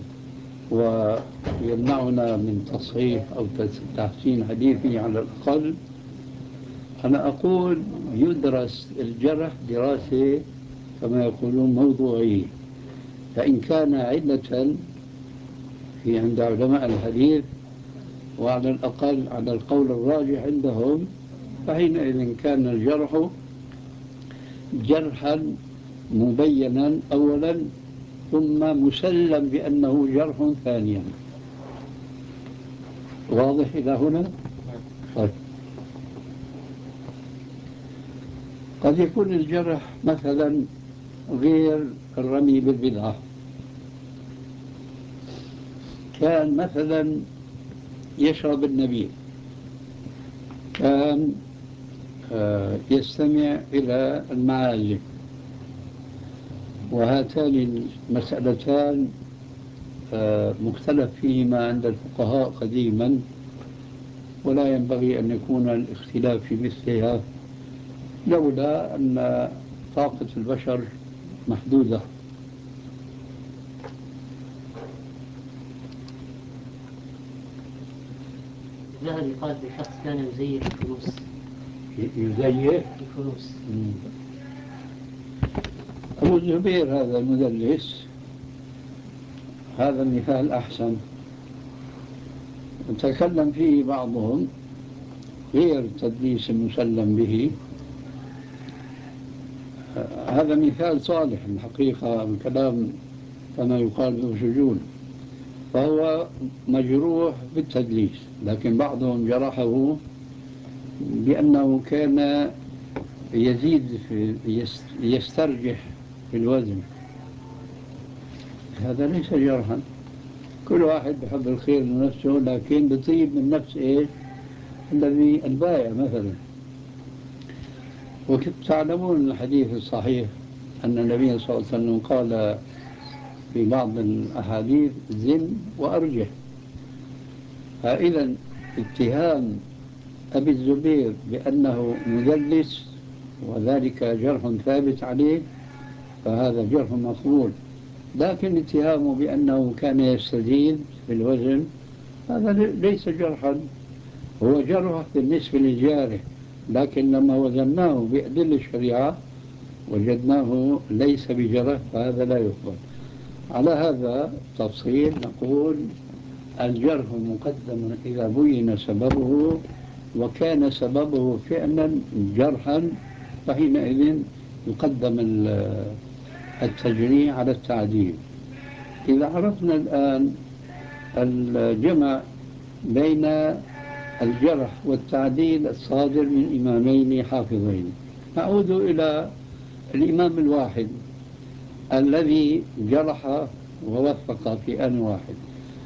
ويمنعنا من تصحيح أو تحسين حديثه على الأقل؟ أنا أقول يدرس الجرح دراسة كما يقولون موضوعية، فإن كان علة في عند علماء الحديث وعلى الأقل على القول الراجح عندهم، فحينئذ كان الجرح جرحا مبينا أولا ثم مسلم بأنه جرح ثانيا. واضح إلى هنا؟ طيب. قد يكون الجرح مثلا غير الرمي بالبدعة، كان مثلا يشرب النبيذ، كان يستمع إلى المعازف، وهاتان المسألتان مختلف فيهما عند الفقهاء قديما، ولا ينبغي أن يكون الاختلاف في مثلها لولا أن طاقة البشر محدودة. الذهبي قال في شخص كان يزيف الفلوس. يزيف الفلوس. أبو الزبير هذا المدلس، هذا مثال أحسن تكلم فيه بعضهم غير التدليس المسلم به. هذا مثال صالح الحقيقة، الكلام كما يقال ذو شجون، فهو مجروح بالتدليس، لكن بعضهم جرحه بأنه كان يسترجح في الوزن. هذا ليس جرحا، كل واحد بحب الخير لنفسه، لكن بطيب من نفس إيش الذي البائع مثلا. وتعلمون الحديث الصحيح أن النبي صلى الله عليه وسلم قال في بعض الأحاديث زن وأرجح. فإذا اتهام أبي الزبير بأنه مدلس وذلك جرح ثابت عليه فهذا جرح مقبول، لكن اتهامه بأنه كان يستزيد في الوزن هذا ليس جرحا، هو جرح بالنسبة للجارح، لكن لما وزناه بأدلة الشريعة وجدناه ليس بجرح فهذا لا يقبل. على هذا التفصيل نقول الجرح مقدم إذا بين سببه وكان سببه فعلا جرحا، فحينئذ يقدم التجريح على التعديل. إذا عرفنا الآن الجمع بين الجرح والتعديل الصادر من إمامين حافظين، نعود إلى الإمام الواحد الذي جرح ووفق في آن واحد.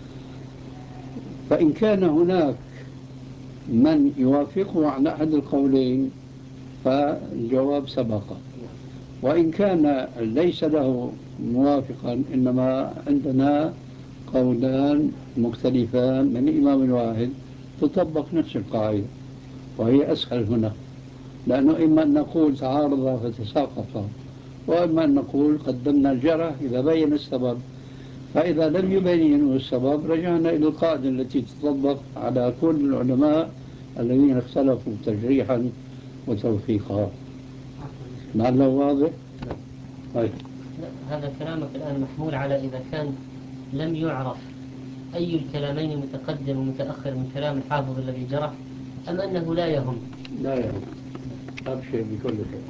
فإن كان هناك من يوافقه على أحد القولين فالجواب سبق، وإن كان ليس له موافقا إنما عندنا قولان مختلفان من الإمام الواحد تطبق نفس القاعدة، وهي أسهل هنا، لأنه إما أن نقول تعارض فتساقط، وإما أن نقول قدمنا الجرح إذا بين السبب، فإذا لم يبين السبب رجعنا إلى القاعدة التي تطبق على كل العلماء الذين اختلفوا تجريحا وتوثيقا. لعله واضح؟ طيب. هذا كلامك الآن محمول على إذا كان لم يعرف أي الكلامين متقدم ومتأخر من كلام الحافظ الذي جرح، أم أنه لا يهم؟ لا يهم، أبشر بكل خير.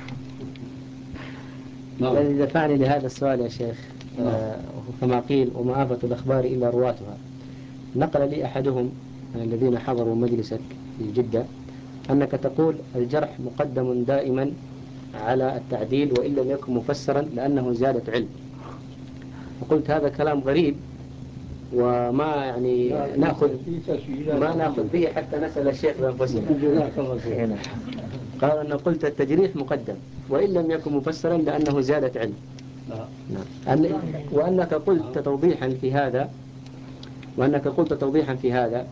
الذي دفعني لهذا السؤال يا شيخ كما قيل وما آفة الأخبار إلا رواتها. نقل لي أحدهم الذين حضروا مجلسك في جدة أنك تقول الجرح مقدم دائما على التعديل وإن لم يكن مفسرا لأنه زيادة علم. فقلت هذا كلام غريب وما يعني ما نأخذ به حتى نسأل الشيخ بأنفسنا. قال أن قلت التجريح مقدم وإن لم يكن مفسرا لأنه زيادة علم. وأنك قلت توضيحا في هذا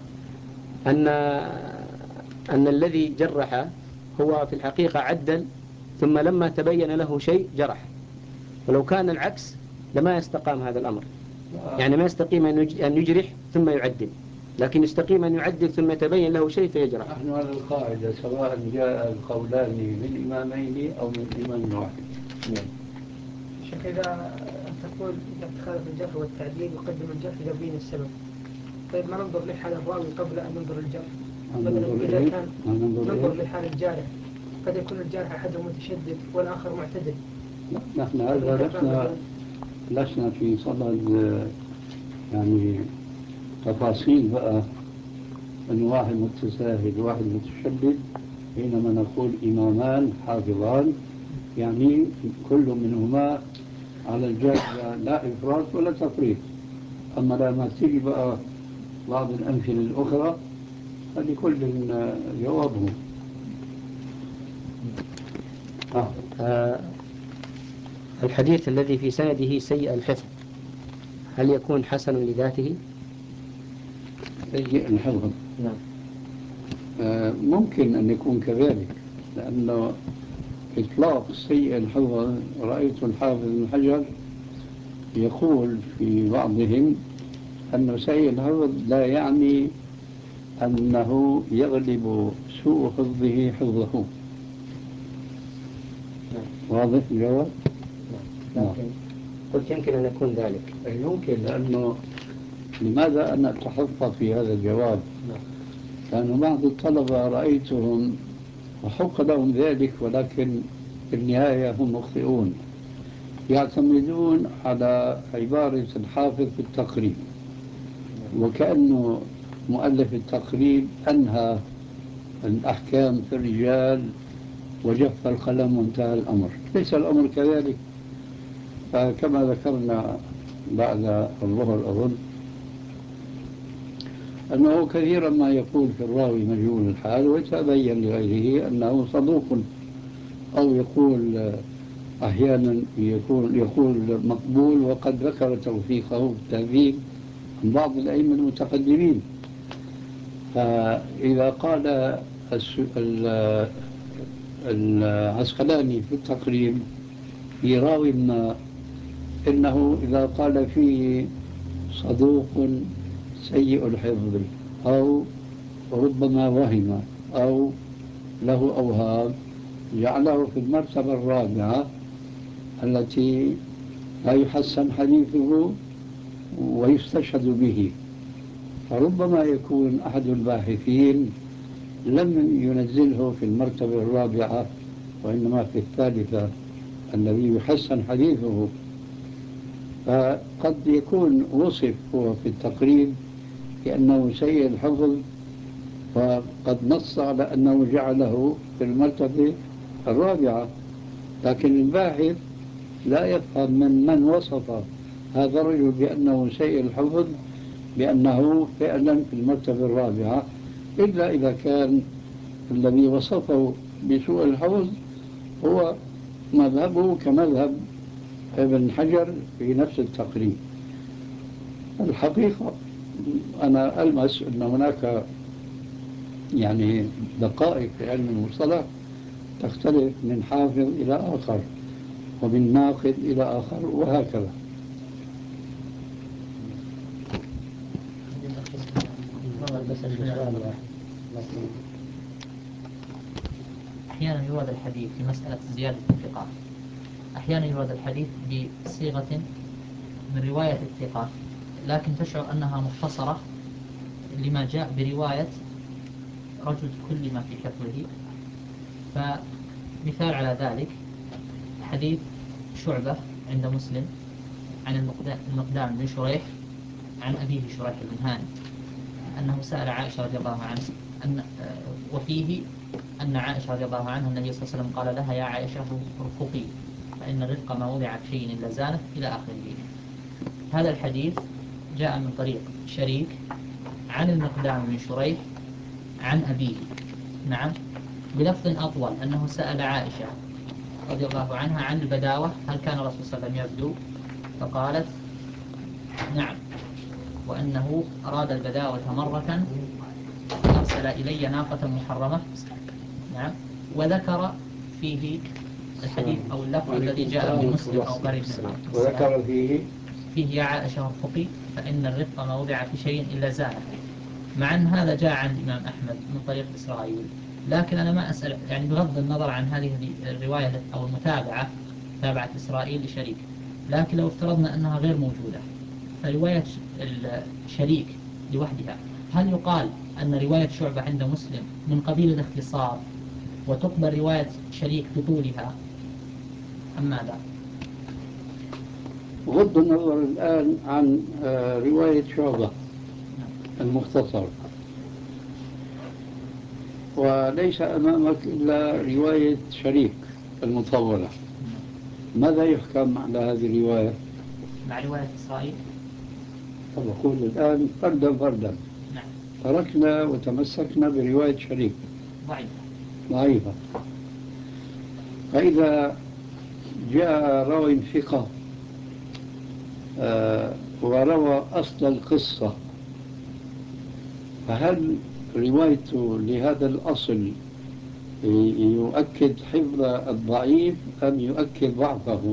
أن الذي جرح هو في الحقيقة عدل ثم لما تبين له شيء جرح، ولو كان العكس لما يستقام هذا الأمر. يعني ما يستقيم أن يجرح ثم يعدل، لكن يستقيم أن يعدل ثم يتبين له شيء فيجرح. نحن على القاعدة سواء جاء القولان من إمامين أو من إمام واحد. شيخ إذا تقول اتخاذ الجرح والتعديل يقدم الجرح إذا بين السبب، طيب ما ننظر لحال الراوي قبل أن ننظر الجرح؟ مثلا إذا كان ننظر لحال الجارح، قد يكون الجارح أحدهم متشدد والآخر معتدل. نحن هذا لسنا في صدد يعني تفاصيل بقى أن واحد متساهل وواحد متشدد، حينما نقول إمامان حافظان يعني كل منهما على الجادة لا إفراط ولا تفريط. أما لما تيجي بقى بعض الأمثلة الأخرى فلكل جوابه. الحديث الذي في سنده سيء الحفظ هل يكون حسن لذاته؟ سيء الحفظ نعم. ممكن أن يكون كذلك، لأنه إطلاق سيء الحفظ رأيت الحافظ بن حجر يقول في بعضهم أنه سيء الحفظ لا يعني أنه يغلب سوء حفظه حفظه. واضح الجواب؟ لكن قلت يمكن أن يكون ذلك. يمكن، لأنه لماذا أنا أتحفظ في هذا الجواب؟ لأن بعض الطلبة رأيتهم وحق لهم ذلك، ولكن في النهاية هم مخطئون، يعتمدون على عبارة الحافظ في التقريب وكأنه مؤلف التقريب أنهى الأحكام في الرجال وجف القلم وانتهى الأمر. ليس الأمر كذلك. فكما ذكرنا بعد الظهر أظن أنه كثيرا ما يقول في الراوي مجهول الحال ويتبين لغيره أنه صدوق، أو يقول أحيانا يقول مقبول وقد ذكر توثيقه بالتهذيب عن بعض الأئمة المتقدمين. فإذا قال العسقلاني في التقريب يراوي ما إنه إذا قال فيه صدوق سيء الحفظ أو ربما وهم أو له أوهام جعله في المرتبة الرابعة التي لا يحسن حديثه ويستشهد به. فربما يكون أحد الباحثين لم ينزله في المرتبة الرابعة وإنما في الثالثة الذي يحسن حديثه. فقد يكون وصف هو في التقريب بأنه سيء الحفظ وقد نص على أنه جعله في المرتبة الرابعة، لكن الباحث لا يفهم من وصف هذا الرجل بأنه سيء الحفظ بأنه فعلا في المرتبة الرابعة، إلا إذا كان الذي وصفه بسوء الحفظ هو مذهبه كمذهب ابن حجر في نفس التقريب. الحقيقة أنا ألمس أن هناك يعني دقائق في علم المصطلح تختلف من حافظ إلى آخر ومن ناقد إلى آخر وهكذا. أحيانا يورد الحديث في مسألة زيادة الثقة، أحيانا يورد الحديث بصيغة من رواية الثقة لكن تشعر أنها مختصرة لما جاء برواية رجل كل ما في حفظه. فمثال على ذلك حديث شعبة عند مسلم عن المقدام بن شريح عن أبيه شريح بن هاني أنه سأل عائشة رضي الله عنها وفيه أن عائشة رضي الله عنها النبي صلى الله عليه وسلم قال لها يا عائشة ارفقي فإن الرفق ما وضع في شيء إلا زانه إلى آخره. هذا الحديث جاء من طريق شريك عن المقدام بن شريح عن أبيه، نعم، بلفظ أطول أنه سأل عائشة رضي الله عنها عن البداوة هل كان الرسول صلى الله عليه وسلم يبدو، فقالت نعم، وأنه أراد البداوة مرة أرسل إلي ناقة محرمة، نعم، وذكر فيه الحديث أو اللفظ الذي جاء من مسلم أو قريب منه، وذكر فيه يا عائشة ارفقي فإن الرفق ما وضع في شيء إلا زانه، مع أن هذا جاء عن الإمام أحمد من طريق إسرائيل. لكن أنا ما أسأل يعني بغض النظر عن هذه الرواية أو المتابعة تابعة إسرائيل لشريك، لكن لو افترضنا أنها غير موجودة فرواية الشريك لوحدها، هل يقال أن رواية شعبة عند مسلم من قبيل الاختصار وتقبل رواية شريك بطولها أم ماذا؟ غض النظر الآن عن رواية شعبة المختصر، وليس أمامك إلا رواية شريك المطولة، ماذا يحكم على هذه الرواية؟ مع رواية إسرائيل؟ طب أقول الآن فردا فردا. نعم. تركنا وتمسكنا برواية شريك ضعيفة. فإذا جاء راوي ثقة وروى أصل القصة، فهل روايته لهذا الأصل يؤكد حفظ الضعيف أم يؤكد ضعفه؟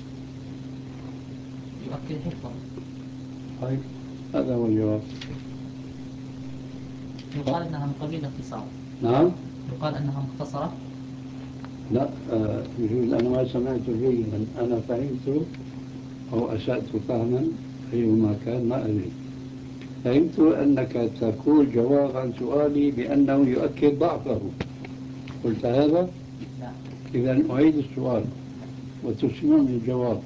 يؤكد حفظه. طيب هذا هو الجواب. يقال أنها من قبيل الاختصار. نعم. يقال أنها مختصرة. لا يجوز أنا ما سمعت جيدا، أنا فهمت أو أسأت فهما أيهما كان ما أدري. فهمت أنك تقول جواب عن سؤالي بأنه يؤكد ضعفه، قلت هذا؟ لا. إذا أعيد السؤال وتسمعني الجواب.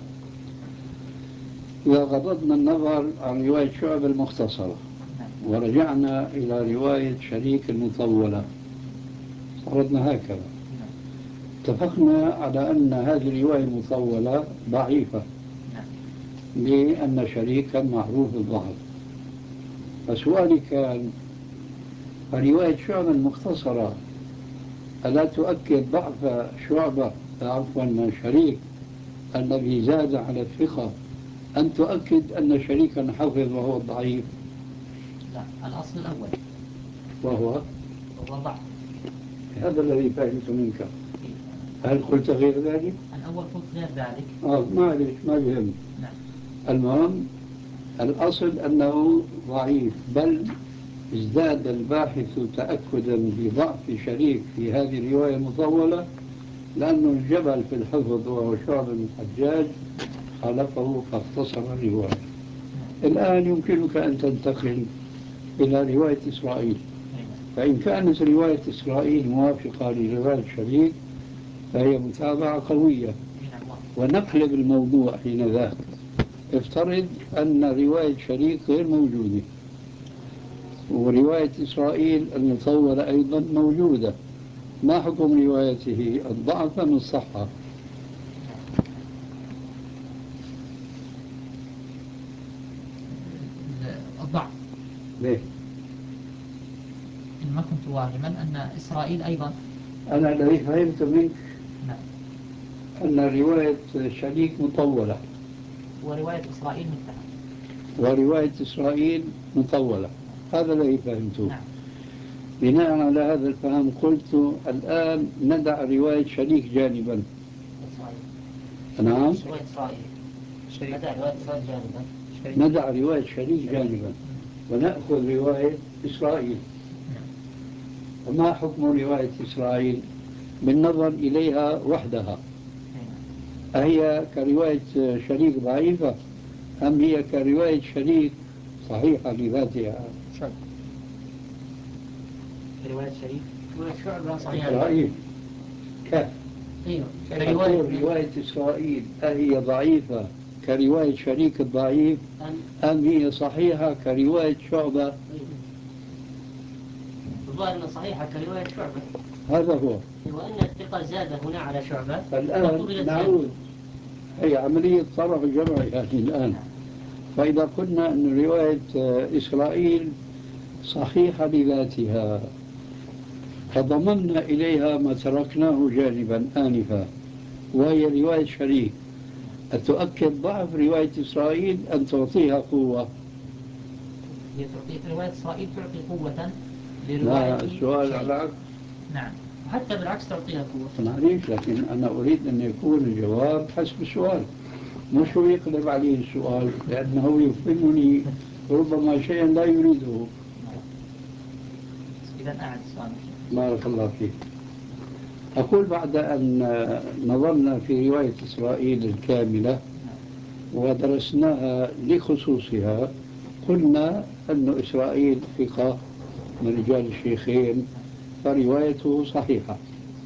إذا غضضنا النظر عن رواية شعب المختصرة ورجعنا إلى رواية شريك المطولة، فرضنا هكذا، اتفقنا على أن هذه الرواية المطولة ضعيفة لأن شريكا معروف الضعف. فسؤالي كان رواية شعبة المختصرة ألا تؤكد ضعف شعبة عفوا شريك الذي زاد على الثقة أن تؤكد أن شريكا حفظ وهو ضعيف؟ لا، الأصل الأول وهو ضعف. هذا الذي فهمت منك. هل قلت غير ذلك؟ الأول قلت غير ذلك. معلش ما يهم. نعم. المهم الأصل أنه ضعيف، بل ازداد الباحث تأكدا بضعف شريك في هذه الرواية المطولة، لأنه الجبل في الحفظ وهو شعب بن الحجاج خالفه فاختصر الرواية. الآن يمكنك أن تنتقل إلى رواية إسرائيل، فإن كانت رواية إسرائيل موافقة لرواية شريك فهي متابعة قوية، ونقلب الموضوع حين ذاك. افترض أن رواية شريك غير موجودة ورواية إسرائيل المطولة أيضا موجودة، ما حكم روايته؟ الضعف أم الصحة؟ الضعف. ليه؟ إن ما كنت واهما أن إسرائيل أيضا. أنا الذي فهمت منك نعم. أن رواية شريك مطولة ورواية إسرائيل مطولة، هذا الذي فهمته. نعم. بناء على هذا الفهم قلت الآن ندع رواية شريك جانبا. نعم. ندع رواية شريك جانبا ونأخذ رواية إسرائيل. وما حكم رواية إسرائيل بالنظر إليها وحدها؟ أهي كرواية شريك ضعيفة أم هي كرواية شريك صحيحة لذاتها؟ رواية شريك شعبة صحيحة. إسرائيل رواية إسرائيل أهي ضعيفة كرواية شريك الضعيف أم هي صحيحة كرواية شعبة؟ الظاهر أنها صحيحة كرواية شعبة. هذا هو. وأن الثقة زاد هنا على شعبة. الآن نعود، هي عملية طرح جمعي هذه الآن. فإذا قلنا أن رواية إسرائيل صحيحة لذاتها فضممنا إليها ما تركناه جانبا آنفا وهي رواية شريك، أتؤكد ضعف رواية إسرائيل أن تعطيها قوة؟ هي رواية إسرائيل تعطي قوة لا، السؤال على العكس. نعم، حتى بالعكس تعطيها قوة. معليش، لكن أنا أريد أن يكون الجواب حسب السؤال، مش هو يقلب عليه السؤال، لأنه يفهمني ربما شيئا لا يريده. إذا أعد السؤال. بارك الله فيك. أقول بعد أن نظرنا في رواية إسرائيل الكاملة ودرسناها لخصوصها قلنا أن إسرائيل ثقة من رجال الشيخين فروايته صحيحة.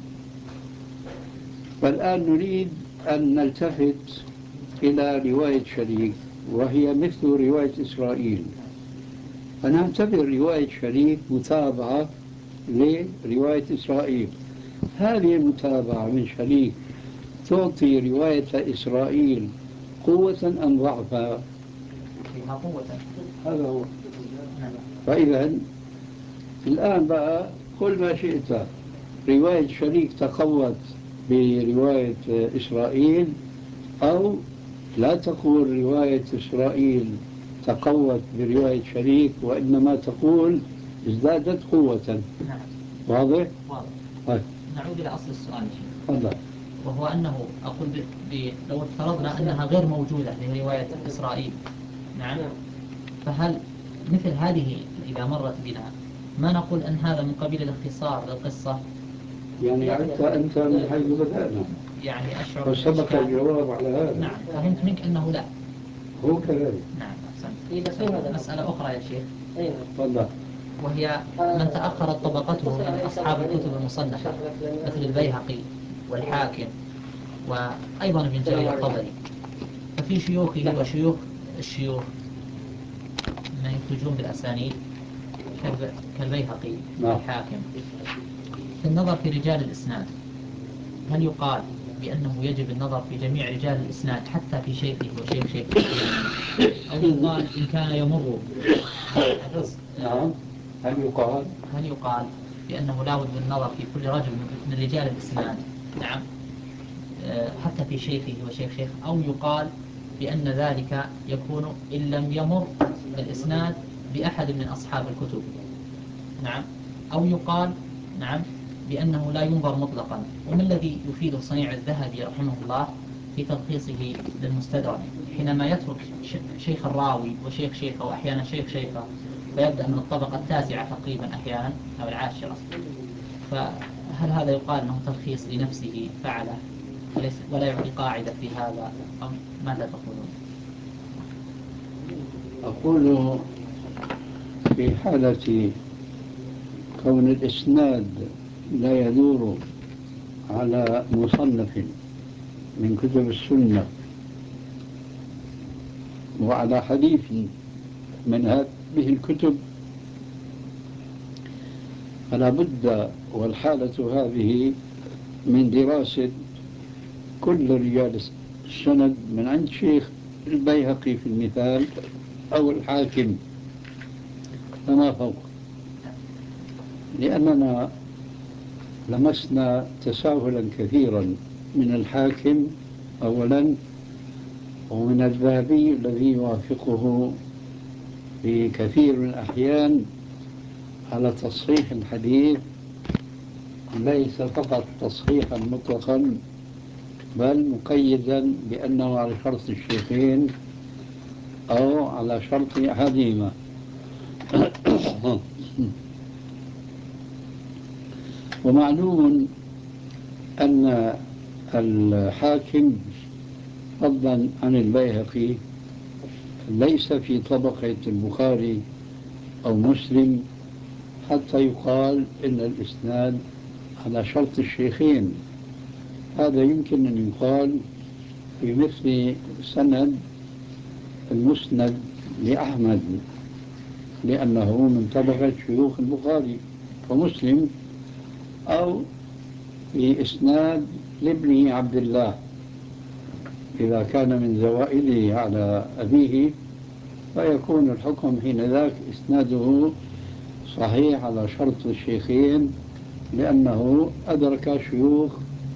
فالآن نريد أن نلتفت إلى رواية شريك وهي مثل رواية إسرائيل، فنعتبر رواية شريك متابعة لرواية إسرائيل. هذه المتابعة من شريك تعطي رواية إسرائيل قوة أم ضعفا؟ قوة. هذا هو. فإذا الآن بقى قل ما شئت، رواية شريك تقوت برواية إسرائيل أو لا تقول رواية إسرائيل تقوت برواية شريك وإنما تقول ازدادت قوة. نعم. واضح؟ واضح. نعود إلى أصل السؤال. تفضل. وهو أنه أقول لو افترضنا أنها غير موجودة لرواية إسرائيل، نعم، فهل مثل هذه إذا مرت بنا ما نقول أن هذا من قبيل الاختصار للقصة؟ يعني أنت من حيث بدأنا يعني أشعر وسبق الجواب على هذا. نعم، فهمت منك أنه لا. هو كذلك. نعم، أحسنت. مسألة أخرى يا شيخ. تفضل. وهي من تأخرت طبقته من أصحاب الكتب المصنفة مثل البيهقي والحاكم وأيضا ابن جرير الطبري، ففي شيوخه وشيوخ الشيوخ من ينتجون بالأسانيد كالبيهقي والحاكم، في النظر في رجال الإسناد هل يقال بأنه يجب النظر في جميع رجال الإسناد حتى في شيخه وشيخ شيخه، أو يقال إن كان يمر نعم، هل يقال بأنه لا بد من النظر في كل رجل من رجال الإسناد، نعم، حتى في شيخه وشيخ شيخ، أو يقال بأن ذلك يكون إن لم يمر بالإسناد بأحد من أصحاب الكتب، نعم، أو يقال نعم بأنه لا ينظر مطلقا. وما الذي يفيد صنيع الذهبي رحمه الله في تلخيصه للمستدرك حينما يترك شيخ الراوي وشيخ شيخه وأحيانا شيخ شيخه، فيبدأ من الطبقة التاسعة تقريبا أحيانا أو العاشرة، فهل هذا يقال أنه تلخيص لنفسه فعله ولا يعطي قاعدة في هذا، أو ماذا تقولون؟ أقول في حالة كون الإسناد لا يدور على مصنف من كتب السنة وعلى حديث من هذه الكتب، فلا بد والحالة هذه من دراسة كل رجال السند من عند شيخ البيهقي في المثال أو الحاكم فما فوق، لأننا لمسنا تساهلا كثيرا من الحاكم أولا ومن الذهبي الذي يوافقه في كثير من الأحيان على تصحيح الحديث، ليس فقط تصحيحا مطلقا بل مقيدا بأنه على شرط الشيخين أو على شرط أحدهما. ومعلوم أن الحاكم فضلا عن البيهقي ليس في طبقة البخاري أو مسلم حتى يقال إن الإسناد على شرط الشيخين. هذا يمكن أن يقال في مثل سند المسند لأحمد لأنه من طبقة شيوخ البخاري ومسلم، أو في إسناد لابن عبد الله إذا كان من زوائده على أبيه، فيكون الحكم حينذاك إسناده صحيح على شرط الشيخين لأنه أدرك شيوخ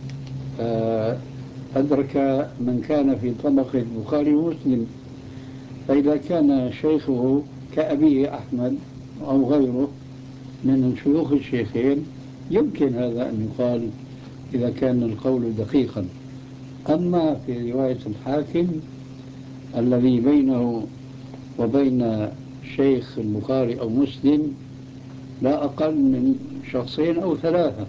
أدرك من كان في طبقة البخاري ومسلم. فإذا كان شيخه كأبيه أحمد أو غيره من شيوخ الشيخين يمكن هذا أن يقال إذا كان القول دقيقا. أما في رواية الحاكم الذي بينه وبين شيخ البخاري أو مسلم لا أقل من شخصين أو ثلاثة،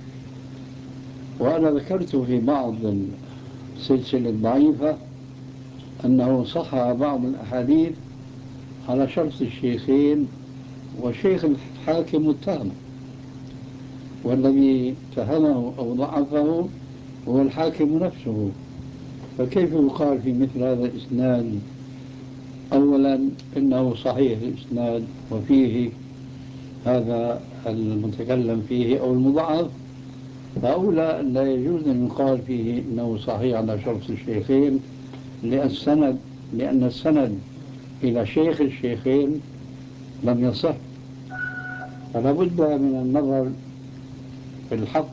وأنا ذكرت في بعض السلسلة الضعيفة أنه صح بعض الأحاديث على شرط الشيخين وشيخ الحاكم متهم، والذي اتهمه أو ضعفه هو الحاكم نفسه. فكيف يقال في مثل هذا الإسناد أولا إنه صحيح الإسناد وفيه هذا المتكلم فيه أو المضاعف، فأولى أن لا يجوز أن يقال فيه إنه صحيح على شرط الشيخين لأن السند إلى شيخ الشيخين لم يصح. فلا بد من النظر في الحق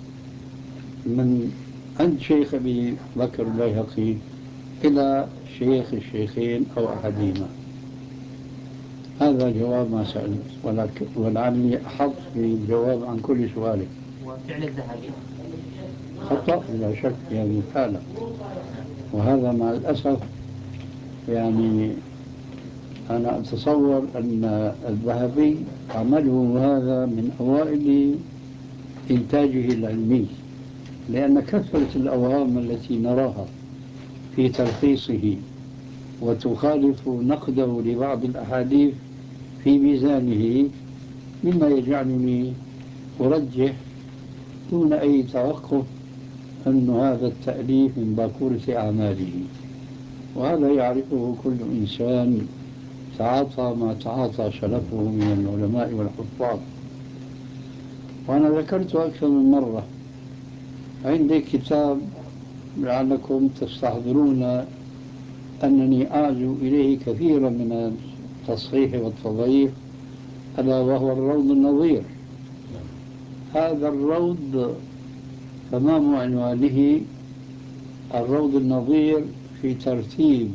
من عند شيخ أبي بكر البيهقي إلى شيخ الشيخين أو أحدهما. هذا جواب ما سألت، ولعلي أحط بالجواب عن كل سؤالك. وفعل الذهبي خطأ لا شك في هذه الحالة، وهذا مع الأسف يعني أنا أتصور أن الذهبي عمله هذا من أوائل إنتاجه العلمي، لأن كثرة الأوهام التي نراها في تلخيصه وتخالف نقده لبعض الأحاديث في ميزانه مما يجعلني أرجح دون أي توقف أن هذا التأليف من باكورة أعماله، وهذا يعرفه كل إنسان تعاطى ما تعاطى سلفه من العلماء والحفاظ. وأنا ذكرت أكثر من مرة عندي كتاب لعلكم تستحضرون أنني أعزو إليه كثيرا من التصحيح والتضعيف، ألا وهو الروض النظير. هذا الروض تمام عنوانه الروض النظير في ترتيب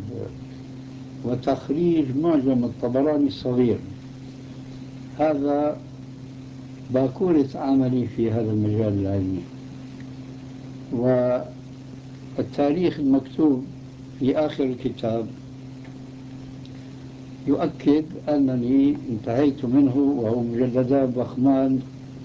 وتخريج معجم الطبراني الصغير. هذا باكورة عملي في هذا المجال العلمي، والتاريخ المكتوب في آخر الكتاب يؤكد أنني انتهيت منه وهو مجلدان ضخمان.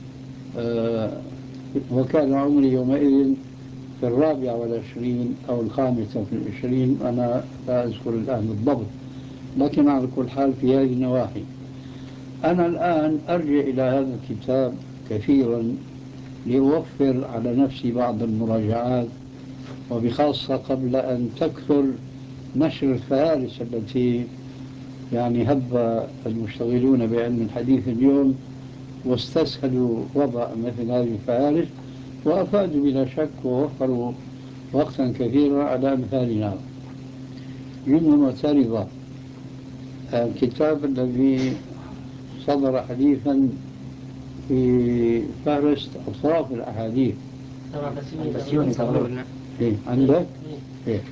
وكان عمري يومئذ في 24 أو 25، أنا لا أذكر الآن بالضبط، لكن على كل حال في هذه النواحي. أنا الآن أرجع إلى هذا الكتاب كثيرا لأوفر على نفسي بعض المراجعات، وبخاصة قبل أن تكثر نشر الفهارس التي يعني هب المشتغلون بعلم الحديث اليوم واستسهلوا وضع مثل هذه الفهارس، وأفادوا بلا شك ووفروا وقتا كثيرا على أمثالنا. جملة معترضة، الكتاب الذي صدر حديثا في فهرس أطراف الأحاديث. بسيوني إيه عندك؟ إيه.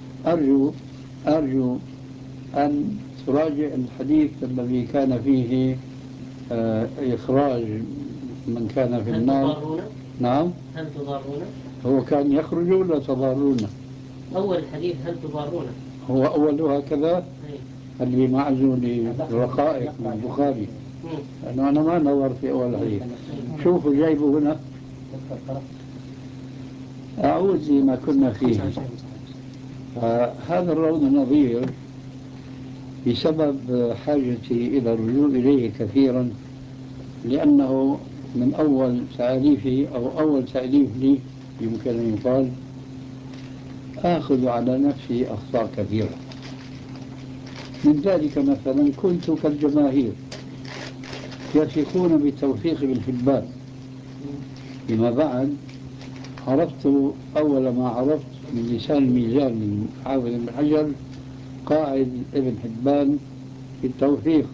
أرجو أن تراجع الحديث الذي كان فيه إخراج من كان في النار. نعم. هل تضارون؟ هو كان يخرج ولا تضارون؟ أول الحديث هل تضارون؟ هو أوله هكذا اللي معزو للرقائق من البخاري، لأنه أنا ما نظر في أول الحديث. شوفوا جايبه هنا، أعود لما كنا فيه. هذا الروض النظير بسبب حاجتي إلى الرجوع إليه كثيرا، لأنه من أول تأليفي أو أول تأليف لي يمكن أن يقال آخذ على نفسي أخطاء كثيرة. من ذلك مثلا كنت كالجماهير يثقون بالتوثيق بالحبان. فيما بعد عرفت أول ما عرفت من لسان الميزان من حافظ بن حجر قاعد ابن حبان في التوثيق.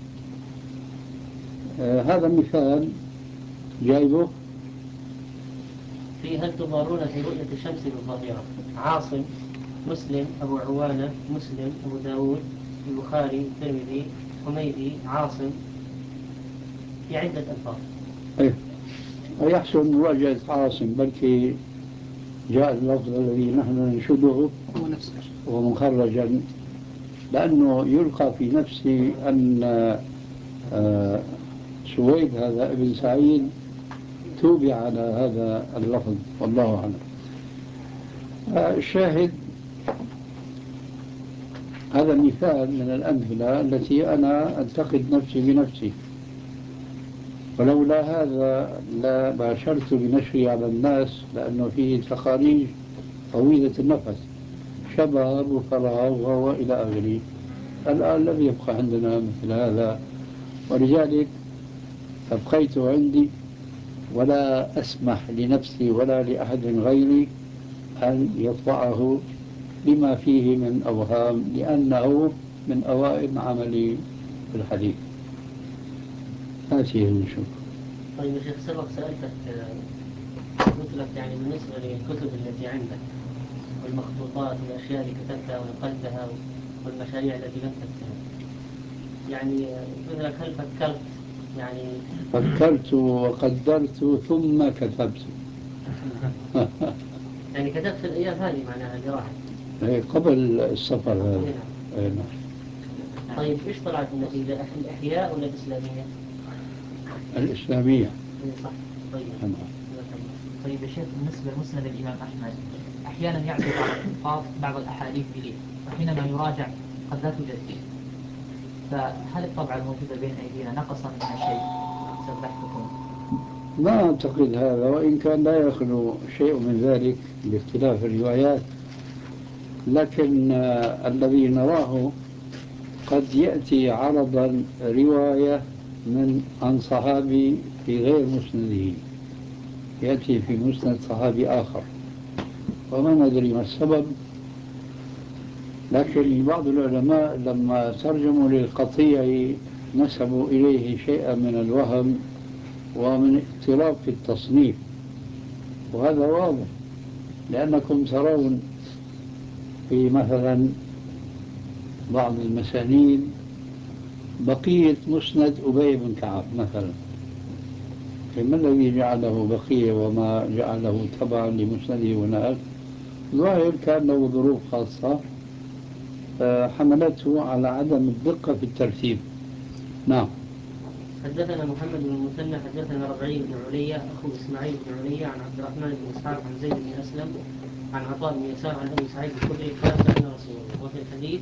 هذا مثال جايبه في هل تضارون في رؤية الشمس بالظهيرة؟ عاصم، مسلم، أبو عوانة، مسلم، أبو داود، البخاري، الترمذي، حميدي، عاصم، في عدة ألفاظ. إيه. ويحسن مواجهة عاصم، بلكي جاء اللفظ الذي نحن ننشده ومخرجا، لأنه يلقى في نفسي أن سويد هذا ابن سعيد توبع على هذا اللفظ، والله أعلم. الشاهد هذا مثال من الأمثلة التي أنا أنتقد نفسي بنفسي، ولولا هذا لا باشرت بنشري على الناس، لأنه فيه تخاريج طويلة النفس، شباب وفراغ وإلى آخره. الآن لم يبقى عندنا مثل هذا، ولذلك أبقيته عندي، ولا أسمح لنفسي ولا لأحد غيري أن يطبعه بما فيه من أوهام، لأنه من أوائل عملي في الحديث. هذه نشوف. طيب يا شيخ، سبق سألتك قلت لك يعني بالنسبة للكتب التي عندك والمخطوطات والأشياء اللي كتبتها ونقلتها والمشاريع التي لم تكتبها، يعني قلت لك هل فكرت يعني؟ فكرت وقدرت ثم كتبت. يعني كتبت في الأيام هذه معناها اللي راحت قبل السفر هذا. نعم. طيب إيش طلعت النتيجة؟ الإحياء ولا الإسلامية؟ الإسلامية. صح. طيب. طيب يا شيخ، بالنسبة لمسند الإمام أحمد أحيانا يعجز على إنقاذ بعض الأحاديث إليه، وحينما يراجع قد لا توجد فيه، فهل الطبعة الموجودة بين أيدينا نقص منها شيء بسبب بحثكم؟ ما أعتقد هذا، وإن كان لا يخلو شيء من ذلك باختلاف الروايات، لكن الذي نراه قد يأتي عرضا رواية عن صحابي في غير مسنده، يأتي في مسند صحابي آخر، وما ندري ما السبب. لكن بعض العلماء لما ترجموا للقطيع نسبوا إليه شيئا من الوهم ومن اضطراب في التصنيف، وهذا واضح، لأنكم ترون في مثلا بعض المسانيد بقية مسند أبي بن كعب مثلا، ما الذي جعله بقية وما جعله تبعا لمسنده هناك؟ ظاهر كان له ظروف خاصة حملته على عدم الدقة في الترتيب. نعم. حدثنا محمد بن المثنى حدثنا ربعي بن عليا أخو إسماعيل بن عليا عن عبد الرحمن بن إسحاق عن زيد بن أسلم عن عطاء بن يسار عن أبي سعيد الخدري قال سألنا رسول الله. وفي الحديث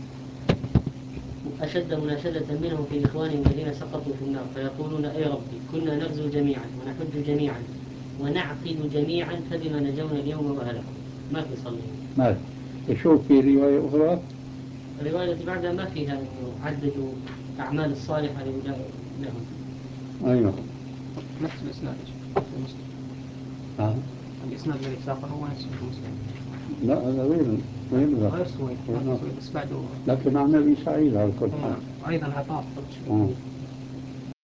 أشد مناشدة منهم في إخوانهم الذين سقطوا في النار فيقولون أي ربي كنا نغزو جميعا ونحج جميعا ونعقد جميعا فبما نجونا اليوم وأهلكم. ما في صلي. ما شوف في رواية أخرى، الرواية التي بعدها ما فيها أنه عددوا أعمال الصالحة لهم. أيوه نفس الإسناد الإسناد الذي ساقه هو نفس المسلم. لا هذا غير سويد بس بعده لكن عن أبي سعيد على كل حال. أيضا عطاء.